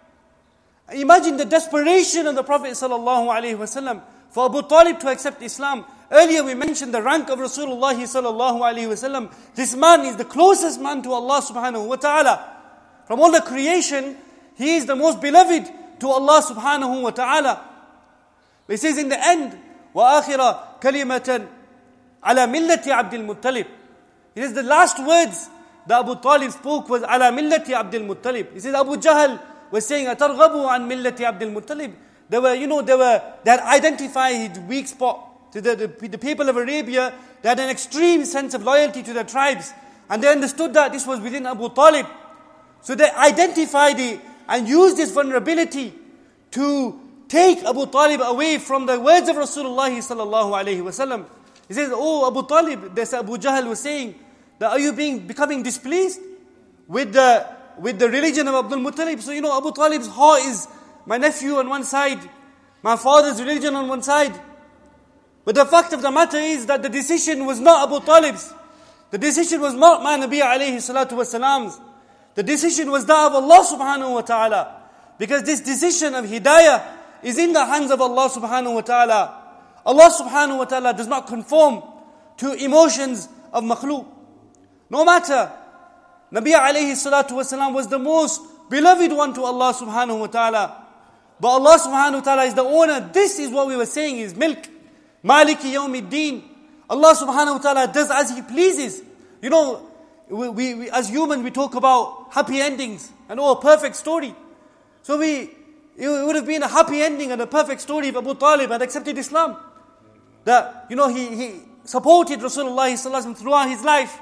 Imagine the desperation of the Prophet sallallahu alaihi wasallam for Abu Talib to accept Islam. Earlier we mentioned the rank of Rasulullah sallallahu alaihi wasallam. This man is the closest man to Allah subhanahu wa ta'ala. From all the creation, he is the most beloved to Allah subhanahu wa ta'ala. He says in the end, وَآخِرَ كَلِمَةً عَلَى مِلَّةِ عَبْدِ الْمُطَّلِبِ. He says the last words that Abu Talib spoke was عَلَى مِلَّةِ عَبْدِ الْمُطَّلِبِ. He says Abu Jahl was saying, أَتَرْغَبُوا عَنْ مِلَّةِ عَبْدِ الْمُطَّلِبِ. They were, you know, they were, they had identified his weak spot. To the, the, the people of Arabia, they had an extreme sense of loyalty to their tribes. And they understood that this was within Abu Talib. So they identified it and used this vulnerability to take Abu Talib away from the words of Rasulullah sallallahu alaihi wasallam. He says, oh Abu Talib, this Abu Jahl was saying, that are you being becoming displeased with the with the religion of Abdul Muttalib? So you know, Abu Talib's heart is my nephew on one side, my father's religion on one side. But the fact of the matter is that the decision was not Abu Talib's. The decision was not my Nabi alayhi salatu wasalam's. The decision was that of Allah subhanahu wa ta'ala. Because this decision of hidayah is in the hands of Allah subhanahu wa ta'ala. Allah subhanahu wa ta'ala does not conform to emotions of makhluk. No matter, Nabi alayhi salatu wasalam was the most beloved one to Allah subhanahu wa ta'ala. But Allah subhanahu wa ta'ala is the owner. This is what we were saying is milk. Maliki yawmiddin. Allah subhanahu wa ta'ala does as He pleases. You know, we, we, we as humans we talk about happy endings and oh, a perfect story. So we, it would have been a happy ending and a perfect story if Abu Talib had accepted Islam. That, you know, he, he supported Rasulullah sallallahu alaihi wasallam throughout his life.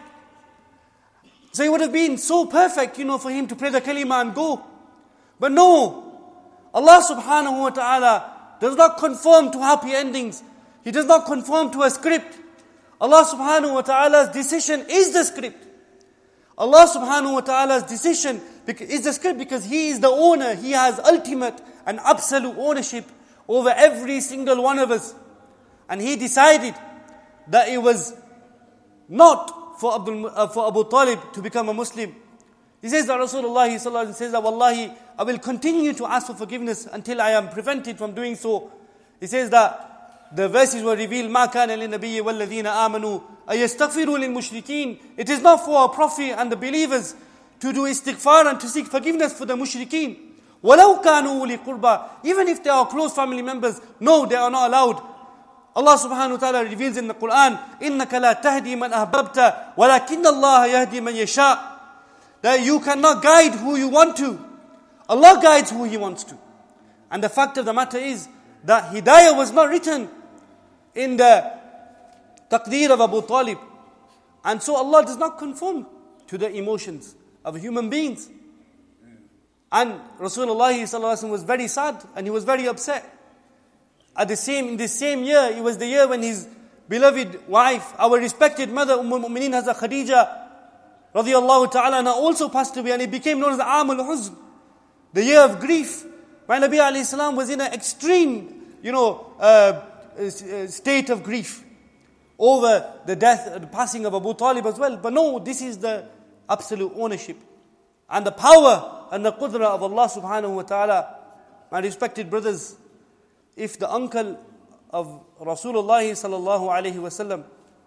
So it would have been so perfect, you know, for him to pray the kalima and go. But no, Allah subhanahu wa ta'ala does not conform to happy endings. He does not conform to a script. Allah subhanahu wa ta'ala's decision is the script. Allah subhanahu wa ta'ala's decision is the script because He is the owner. He has ultimate and absolute ownership over every single one of us. And He decided that it was not for, Abdul, uh, for Abu Talib to become a Muslim. He says that Rasulullah sallallahu alaihi wasallam says that Wallahi, I will continue to ask for forgiveness until I am prevented from doing so. He says that the verses were revealed, مَا كَانَ لِلنَّبِيِّ وَالَّذِينَ آمَنُوا أَيَسْتَغْفِرُوا لِلْمُشْرِكِينَ. It is not for a prophet and the believers to do istighfar and to seek forgiveness for the mushrikeen. وَلَوْ كَانُوا أُولِي قُرْبَى. Even if they are close family members, no, they are not allowed. Allah subhanahu wa ta'ala reveals in the Quran, إِنَّكَ لَا تَهْدِي مَنْ أَحْبَبْتَ وَلَكِنَّ اللَّهَ يَهْدِي مَنْ يَشَاءُ. That you cannot guide who you want to. Allah guides who He wants to. And the fact of the matter is that Hidayah was not written in the taqdeer of Abu Talib. And so Allah does not conform to the emotions of human beings. And Rasulullah sallallahu alaihi wasallam was very sad and he was very upset. At the same, in the same year, it was the year when his beloved wife, our respected mother, Umm al-Mu'mineen Hazrat Khadija, radiyallahu ta'ala anha, also passed away, and it became known as the Aam al-Huzn, the year of grief. My Nabi alayhi salam was in an extreme, you know, uh, state of grief over the death, the passing of Abu Talib as well. But no, this is the absolute ownership and the power and the qudra of Allah subhanahu wa ta'ala. My respected brothers, if the uncle of Rasulullah sallallahu alayhi wasallam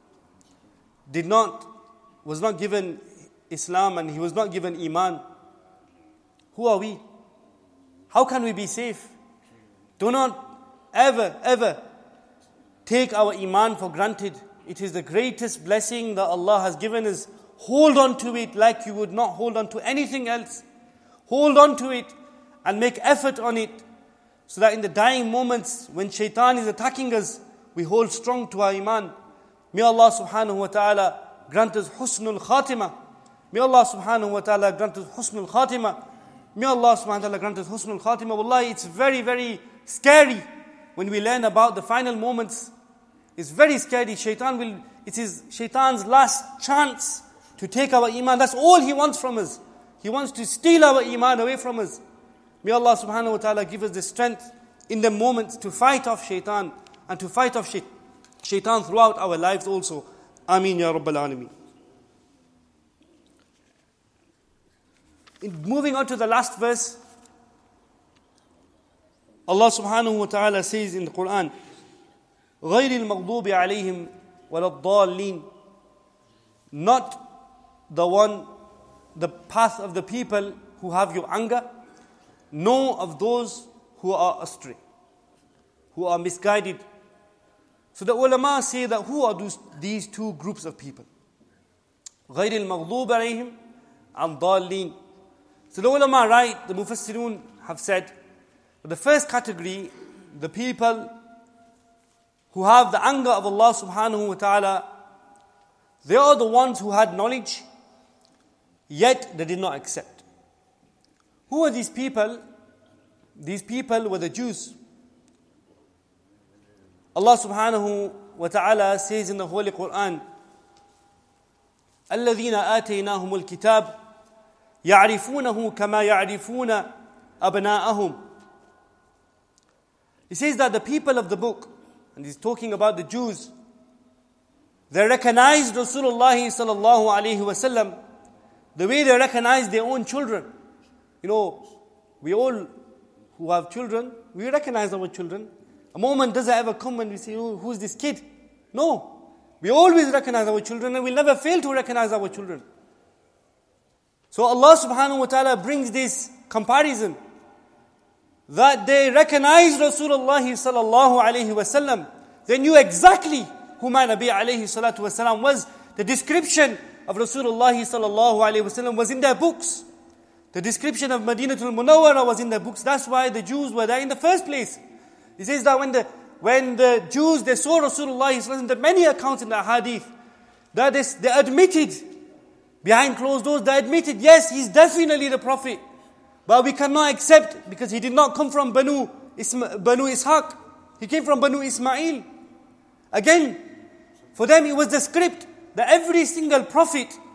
did not, was not given Islam and he was not given Iman, who are we? How can we be safe? Do not ever, ever take our Iman for granted. It is the greatest blessing that Allah has given us. Hold on to it like you would not hold on to anything else. Hold on to it and make effort on it, so that in the dying moments when shaitan is attacking us, we hold strong to our Iman. May Allah subhanahu wa ta'ala grant us husnul khatimah. May Allah subhanahu wa ta'ala grant us husnul khatimah. May Allah subhanahu wa ta'ala grant us husnul khatimah. Wallahi, it's very, very scary when we learn about the final moments. It's very scary. Shaitan will, it is shaitan's last chance to take our Iman. That's all he wants from us. He wants to steal our Iman away from us. May Allah subhanahu wa ta'ala give us the strength in the moments to fight off shaitan and to fight off shaitan throughout our lives also. Ameen ya Rabbal Alameen. In moving on to the last verse, Allah subhanahu wa ta'ala says in the Quran, غَيْرِ الْمَغْضُوبِ عَلَيْهِمْ وَلَا الضَّالِّينَ. Not the one, the path of the people who have your anger, nor of those who are astray, who are misguided. So the ulama say that who are those, these two groups of people? غَيْرِ الْمَغْضُوبِ عَلَيْهِمْ and ضَالِّينَ. So the ulama write, the mufassirun have said, that the first category, the people who have the anger of Allah subhanahu wa ta'ala, they are the ones who had knowledge, yet they did not accept. Who are these people? These people were the Jews. Allah subhanahu wa ta'ala says in the Holy Quran, الَّذِينَ آتَيْنَاهُمُ الْكِتَابِ يَعْرِفُونَهُ كَمَا يَعْرِفُونَ أَبْنَاءَهُمْ. He says that the people of the book, and he's talking about the Jews, they recognized Rasulullah sallallahu alayhi wasallam the way they recognize their own children. You know, we all who have children, we recognize our children. A moment doesn't ever come when we say, oh, who's this kid? No. We always recognize our children and we'll never fail to recognize our children. So Allah subhanahu wa ta'ala brings this comparison that they recognized Rasulullah sallallahu alayhi wasallam. They knew exactly who my Nabi alayhi salatu wasalam was. The description of Rasulullah sallallahu alayhi wasallam was in their books. The description of Madinatul Munawwara was in their books. That's why the Jews were there in the first place. He says that when the when the Jews, they saw Rasulullah sallallahu alayhi wasallam, there are many accounts in the hadith, that they, they admitted, behind closed doors, they admitted, yes, he's definitely the Prophet. But we cannot accept, because he did not come from Banu, Isma, Banu Ishaq. He came from Banu Ismail. Again, for them it was the script that every single prophet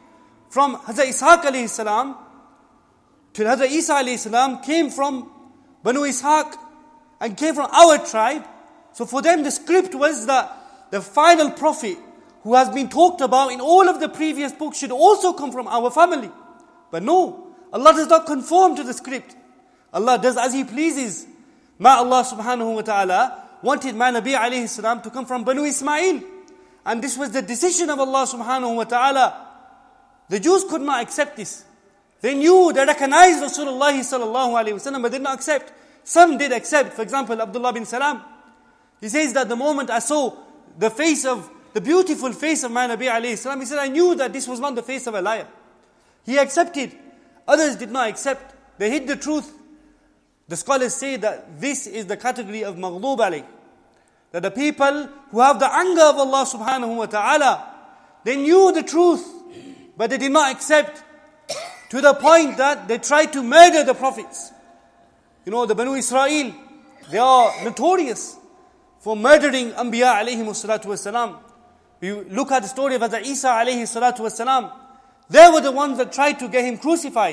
from Hazrat Ishaq alayhi salam to Hazrat Isa alayhi salam came from Banu Ishaq and came from our tribe. So for them the script was that the final prophet who has been talked about in all of the previous books should also come from our family. But no, Allah does not conform to the script. Allah does as He pleases. Ma Allah subhanahu wa ta'ala wanted my Nabi alayhi salam to come from Banu Ismail. And this was the decision of Allah subhanahu wa ta'ala. The Jews could not accept this. They knew, they recognized Rasulullah sallallahu alayhi wa sallam, but did not accept. Some did accept. For example, Abdullah bin Salam. He says that the moment I saw the face of, the beautiful face of my Nabi alayhi salam, he said, I knew that this was not the face of a liar. He accepted. Others did not accept. They hid the truth. The scholars say that this is the category of maghdub alayh. That the people who have the anger of Allah subhanahu wa ta'ala, they knew the truth, but they did not accept, to the point that they tried to murder the prophets. You know, the Banu Israel, they are notorious for murdering Anbiya alayhi salatu wasalam. We look at the story of Hazrat Isa alayhi salatu wasalam. They were the ones that tried to get him crucified.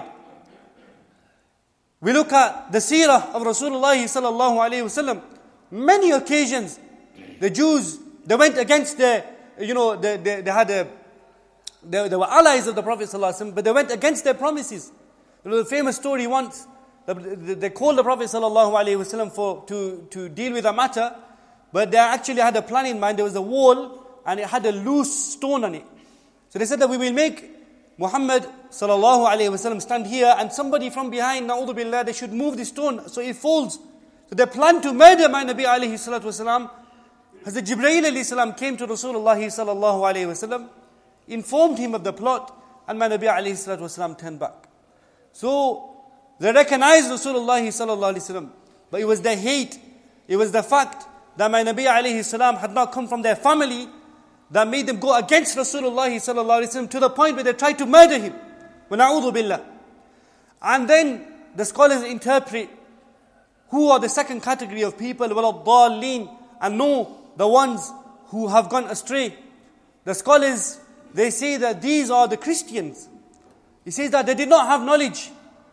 We look at the seerah of Rasulullah sallallahu alayhi wasallam. Many occasions, the Jews, they went against the, you know, they, they, they had a, they, they were allies of the Prophet sallallahu alayhi wasallam, but they went against their promises. You know, the famous story once, they called the Prophet sallallahu alayhi wasallam for to to deal with a matter, but they actually had a plan in mind. There was a wall and it had a loose stone on it. So they said that we will make Muhammad sallallahu alayhi wasallam stand here, and somebody from behind, na'udhu billah, they should move the stone so it falls. So they planned to murder my Nabi alayhi salatu wasalam. Hazrat Jibreel alayhi salam came to Rasulullah sallallahu alayhi wasallam, informed him of the plot, and my Nabi alayhi salatu wasalam turned back. So they recognized Rasulullah sallallahu alayhi wasallam, but it was the hate, it was the fact that my Nabi alayhi salam had not come from their family that made them go against Rasulullah sallallahu alayhi wasallam, to the point where they tried to murder him. Wa na'udhu billah. And then the scholars interpret who are the second category of people, وَلَضَّالِّينَ, and know the ones who have gone astray. The scholars, they say that these are the Christians. He says that they did not have knowledge.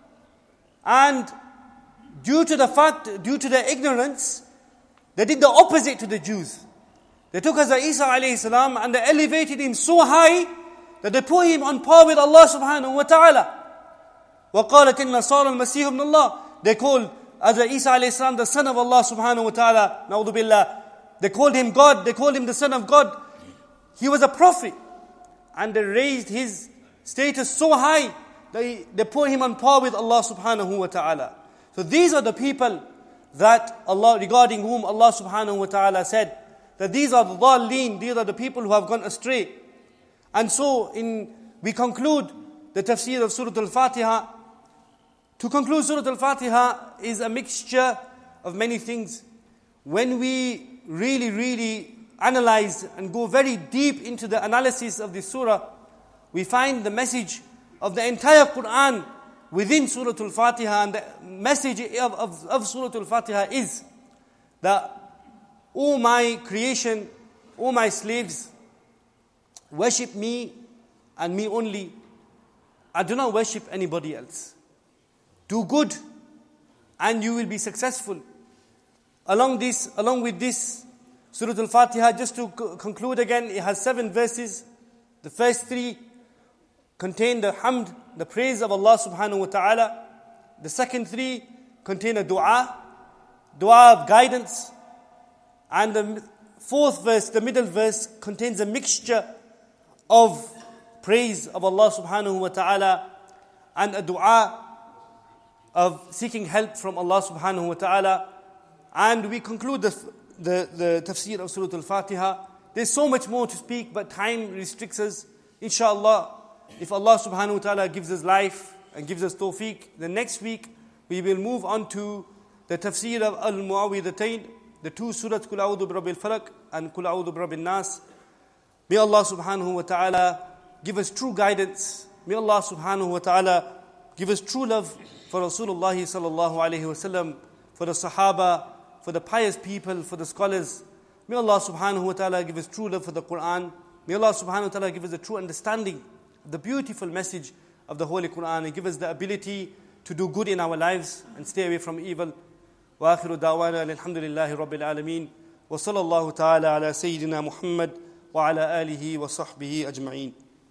And due to the fact, due to their ignorance, they did the opposite to the Jews. They took Hazrat Isa alayhi salam and they elevated him so high that they put him on par with Allah subhanahu wa ta'ala. وَقَالَتِ النَّصَارَى الْمَسِيحُ ابْنُ اللَّهِ. They called Hazrat Isa alayhi salam the son of Allah subhanahu wa ta'ala. Na'udhu billah. They called him God. They called him the son of God. He was a prophet. And they raised his status so high that he, they put him on par with Allah subhanahu wa ta'ala. So these are the people that Allah, regarding whom Allah subhanahu wa ta'ala said that these are the dhalleen, these are the people who have gone astray. And so in we conclude the tafsir of Surah Al-Fatiha. To conclude, Surah Al-Fatiha is a mixture of many things. When we really, really analyze and go very deep into the analysis of this surah, we find the message of the entire Quran within Surah Al-Fatiha. And the message of, of, of Surah Al-Fatiha is that, O my creation, O my slaves, worship me and me only. I do not worship anybody else. Do good and you will be successful. Along this, along with this, Surah Al-Fatiha, just to c- conclude again, it has seven verses. The first three contain the hamd, the praise of Allah subhanahu wa ta'ala. The second three contain a dua, dua of guidance. And the fourth verse, the middle verse, contains a mixture of praise of Allah subhanahu wa ta'ala and a dua of seeking help from Allah subhanahu wa ta'ala. And we conclude the, the, the tafsir of Surah Al-Fatiha. There's so much more to speak, but time restricts us. Inshallah, if Allah subhanahu wa ta'ala gives us life and gives us tawfiq, the next week we will move on to the tafsir of Al-Mu'awwidhatayn, the two surahs, Qul A'udhu Birabbil Falaq and Qul A'udhu Birabbin Nas. May Allah subhanahu wa ta'ala give us true guidance. May Allah subhanahu wa ta'ala give us true love for Rasulullah sallallahu alayhi wa sallam, for the Sahaba, for the pious people, for the scholars. May Allah subhanahu wa ta'ala give us true love for the Quran. May Allah subhanahu wa ta'ala give us a true understanding the beautiful message of the Holy Quran and give us the ability to do good in our lives and stay away from evil. وآخر دعوانا الحمد لله رب العالمين وصلى الله تعالى على سيدنا محمد وعلى آله وصحبه أجمعين.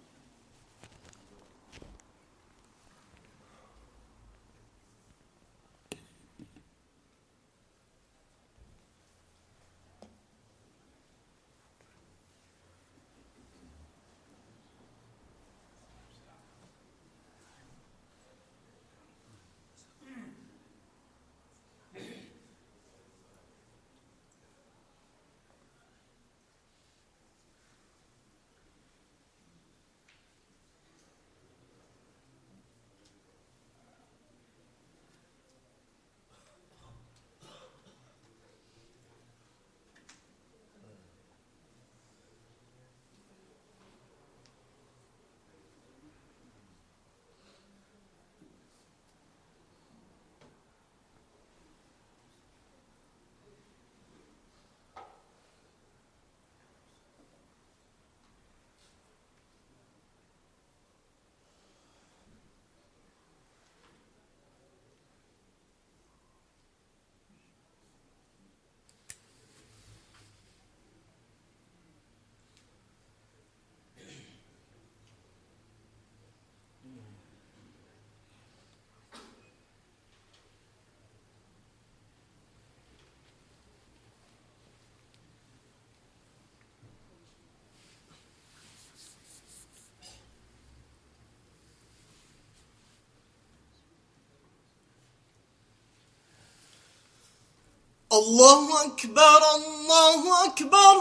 الله أكبر الله أكبر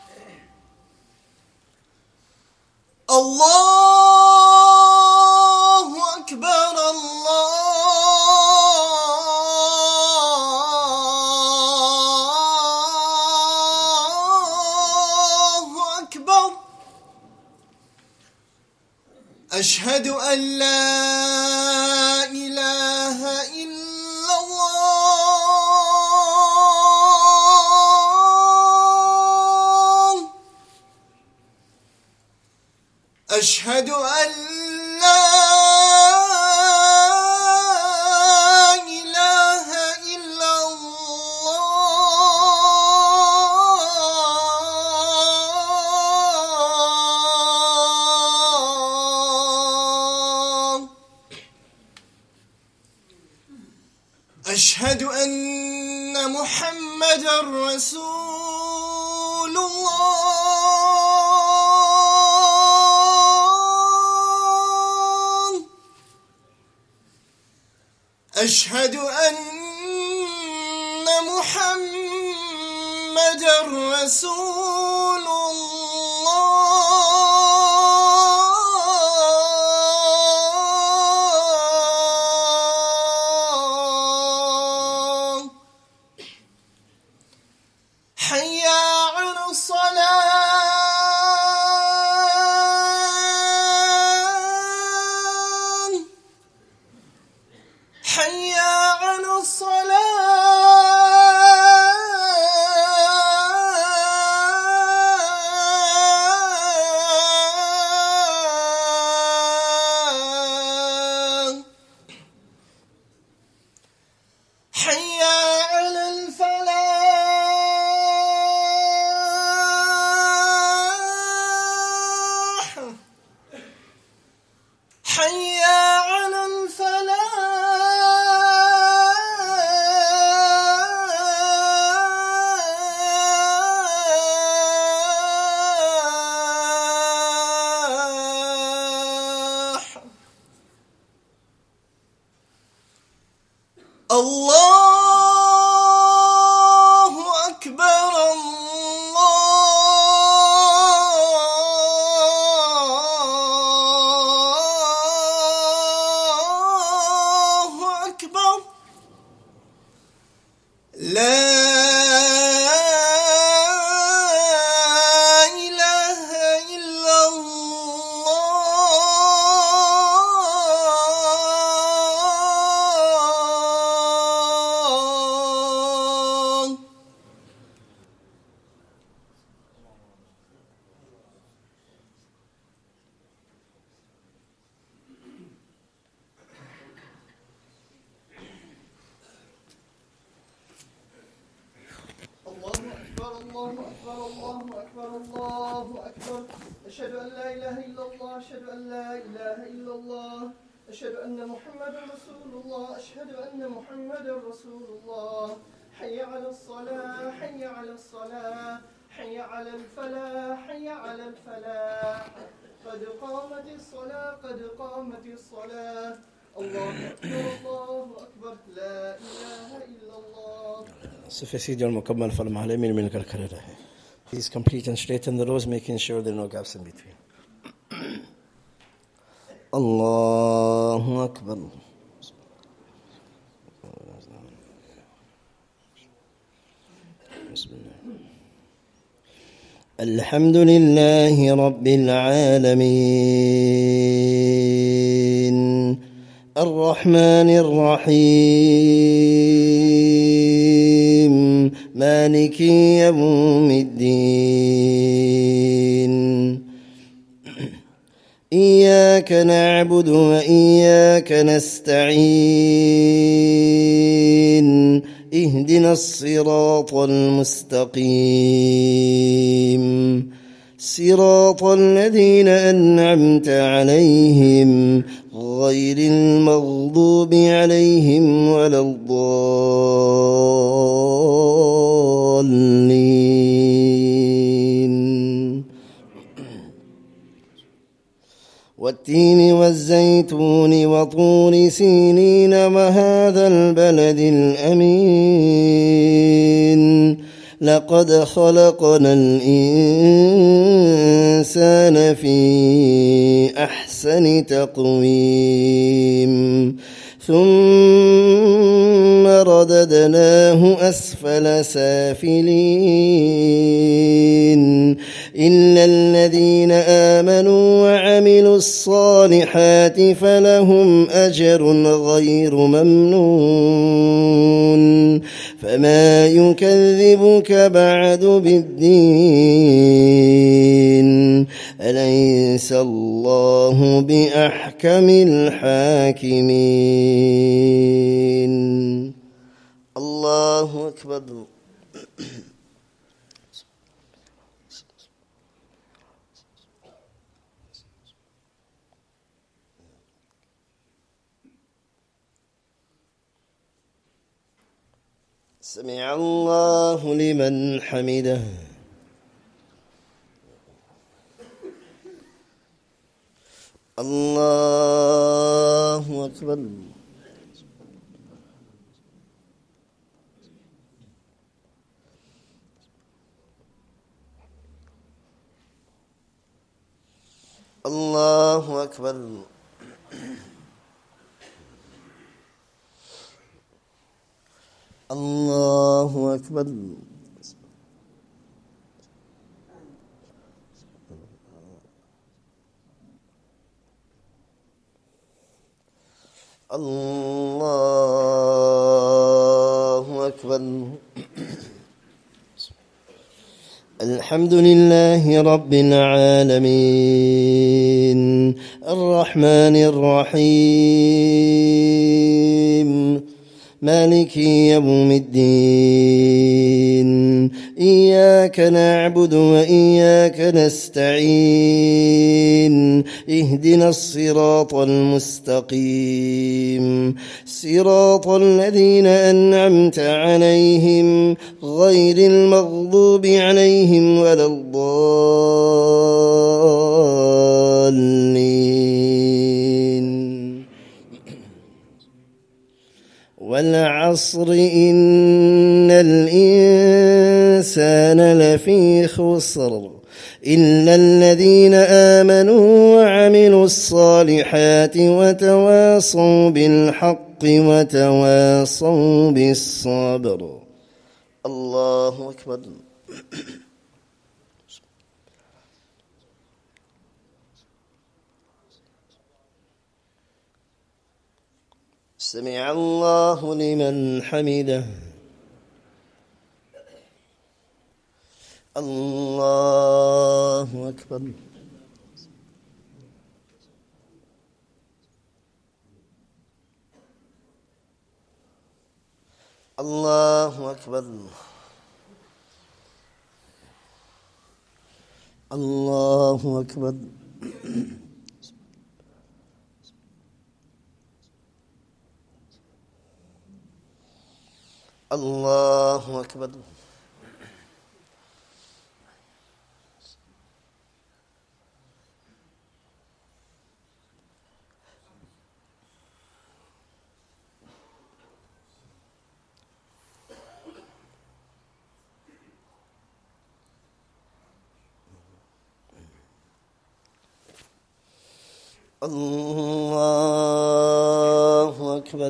الله أكبر الله أكبر أشهد أن لا إله إلا الله أشهد أن لا إله إلا الله أشهد أن محمدًا رسول الله أشهد أن محمدًا رسول الله حي على الصلاة حي على الصلاة حي على الفلاح حي على الفلاح الله أكبر الله أكبر لا إله إلا الله أكبر الله أكبر الله أكبر أشهد أن لا إله إلا الله أشهد أن لا إله إلا الله أشهد أن محمدا رسول الله أشهد أن محمدا رسول الله حي على الصلاة حي على الصلاة حي على الفلاح حي على الفلاح قد قامت الصلاة قد قامت الصلاة الله أكبر الله أكبر لا إله إلا الله. Sufficient Mukammal Farma Hale Min Min Kar Kar Rahe. Please complete and straighten the rows, making sure there are no gaps in between. Allahu Akbar. الحمد لله رب العالمين الرحمن الرحيم مالك يوم الدين إياك نعبد وإياك نستعين اهدنا الصراط المستقيم صراط الذين أنعمت عليهم غير المغضوب عليهم ولا الضالين. والتين والزيتون وطور سينين وهذا البلد الأمين لقد خلقنا الإنسان في أحسن تقويم ثم رددناه أسفل سافلين إلا الذين آمنوا وعملوا الصالحات فلهم أجر غير ممنون فما يكذبك بعد بالدين أليس الله بأحكم الحاكمين. الله أكبر. سمع الله لمن حمده. الله أكبر. الله أكبر. الله أكبر. الله أكبر. الحمد لله رب العالمين الرحمن الرحيم مالك يوم الدين إياك نعبد وإياك نستعين اهدنا الصراط المستقيم صراط الذين أنعمت عليهم غير المغضوب عليهم ولا الضالين. والعصر إن الإنسان لفي خسر إلا الذين آمنوا وعملوا الصالحات وتواصوا بالحق وتواصوا بالصبر. الله أكبر. سمع الله لمن حمده. الله أكبر. الله أكبر. الله أكبر. الله أكبر. الله أكبر.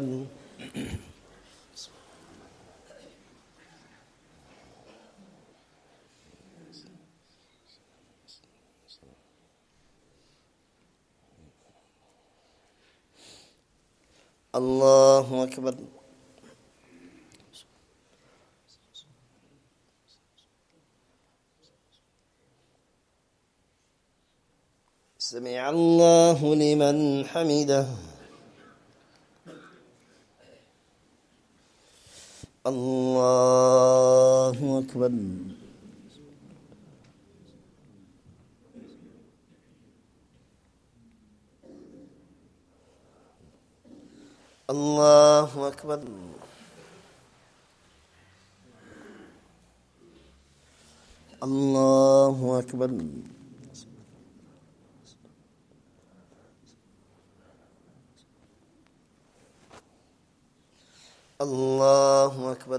الله أكبر. سمع الله لمن حمده. الله أكبر. الله أكبر. الله أكبر. الله أكبر.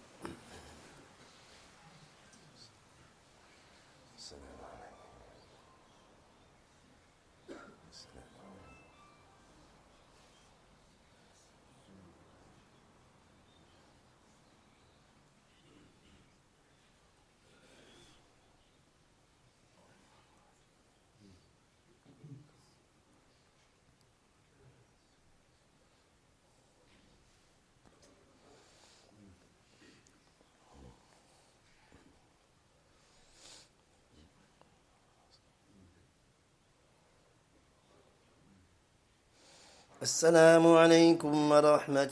السلام عليكم ورحمة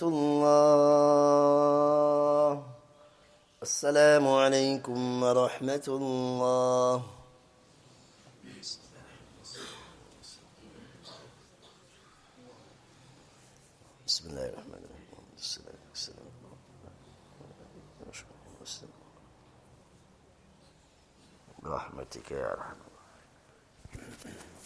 الله. السلام عليكم ورحمة الله. بسم الله الرحمن الرحيم. السلام السلام برحمتك يا رحمة.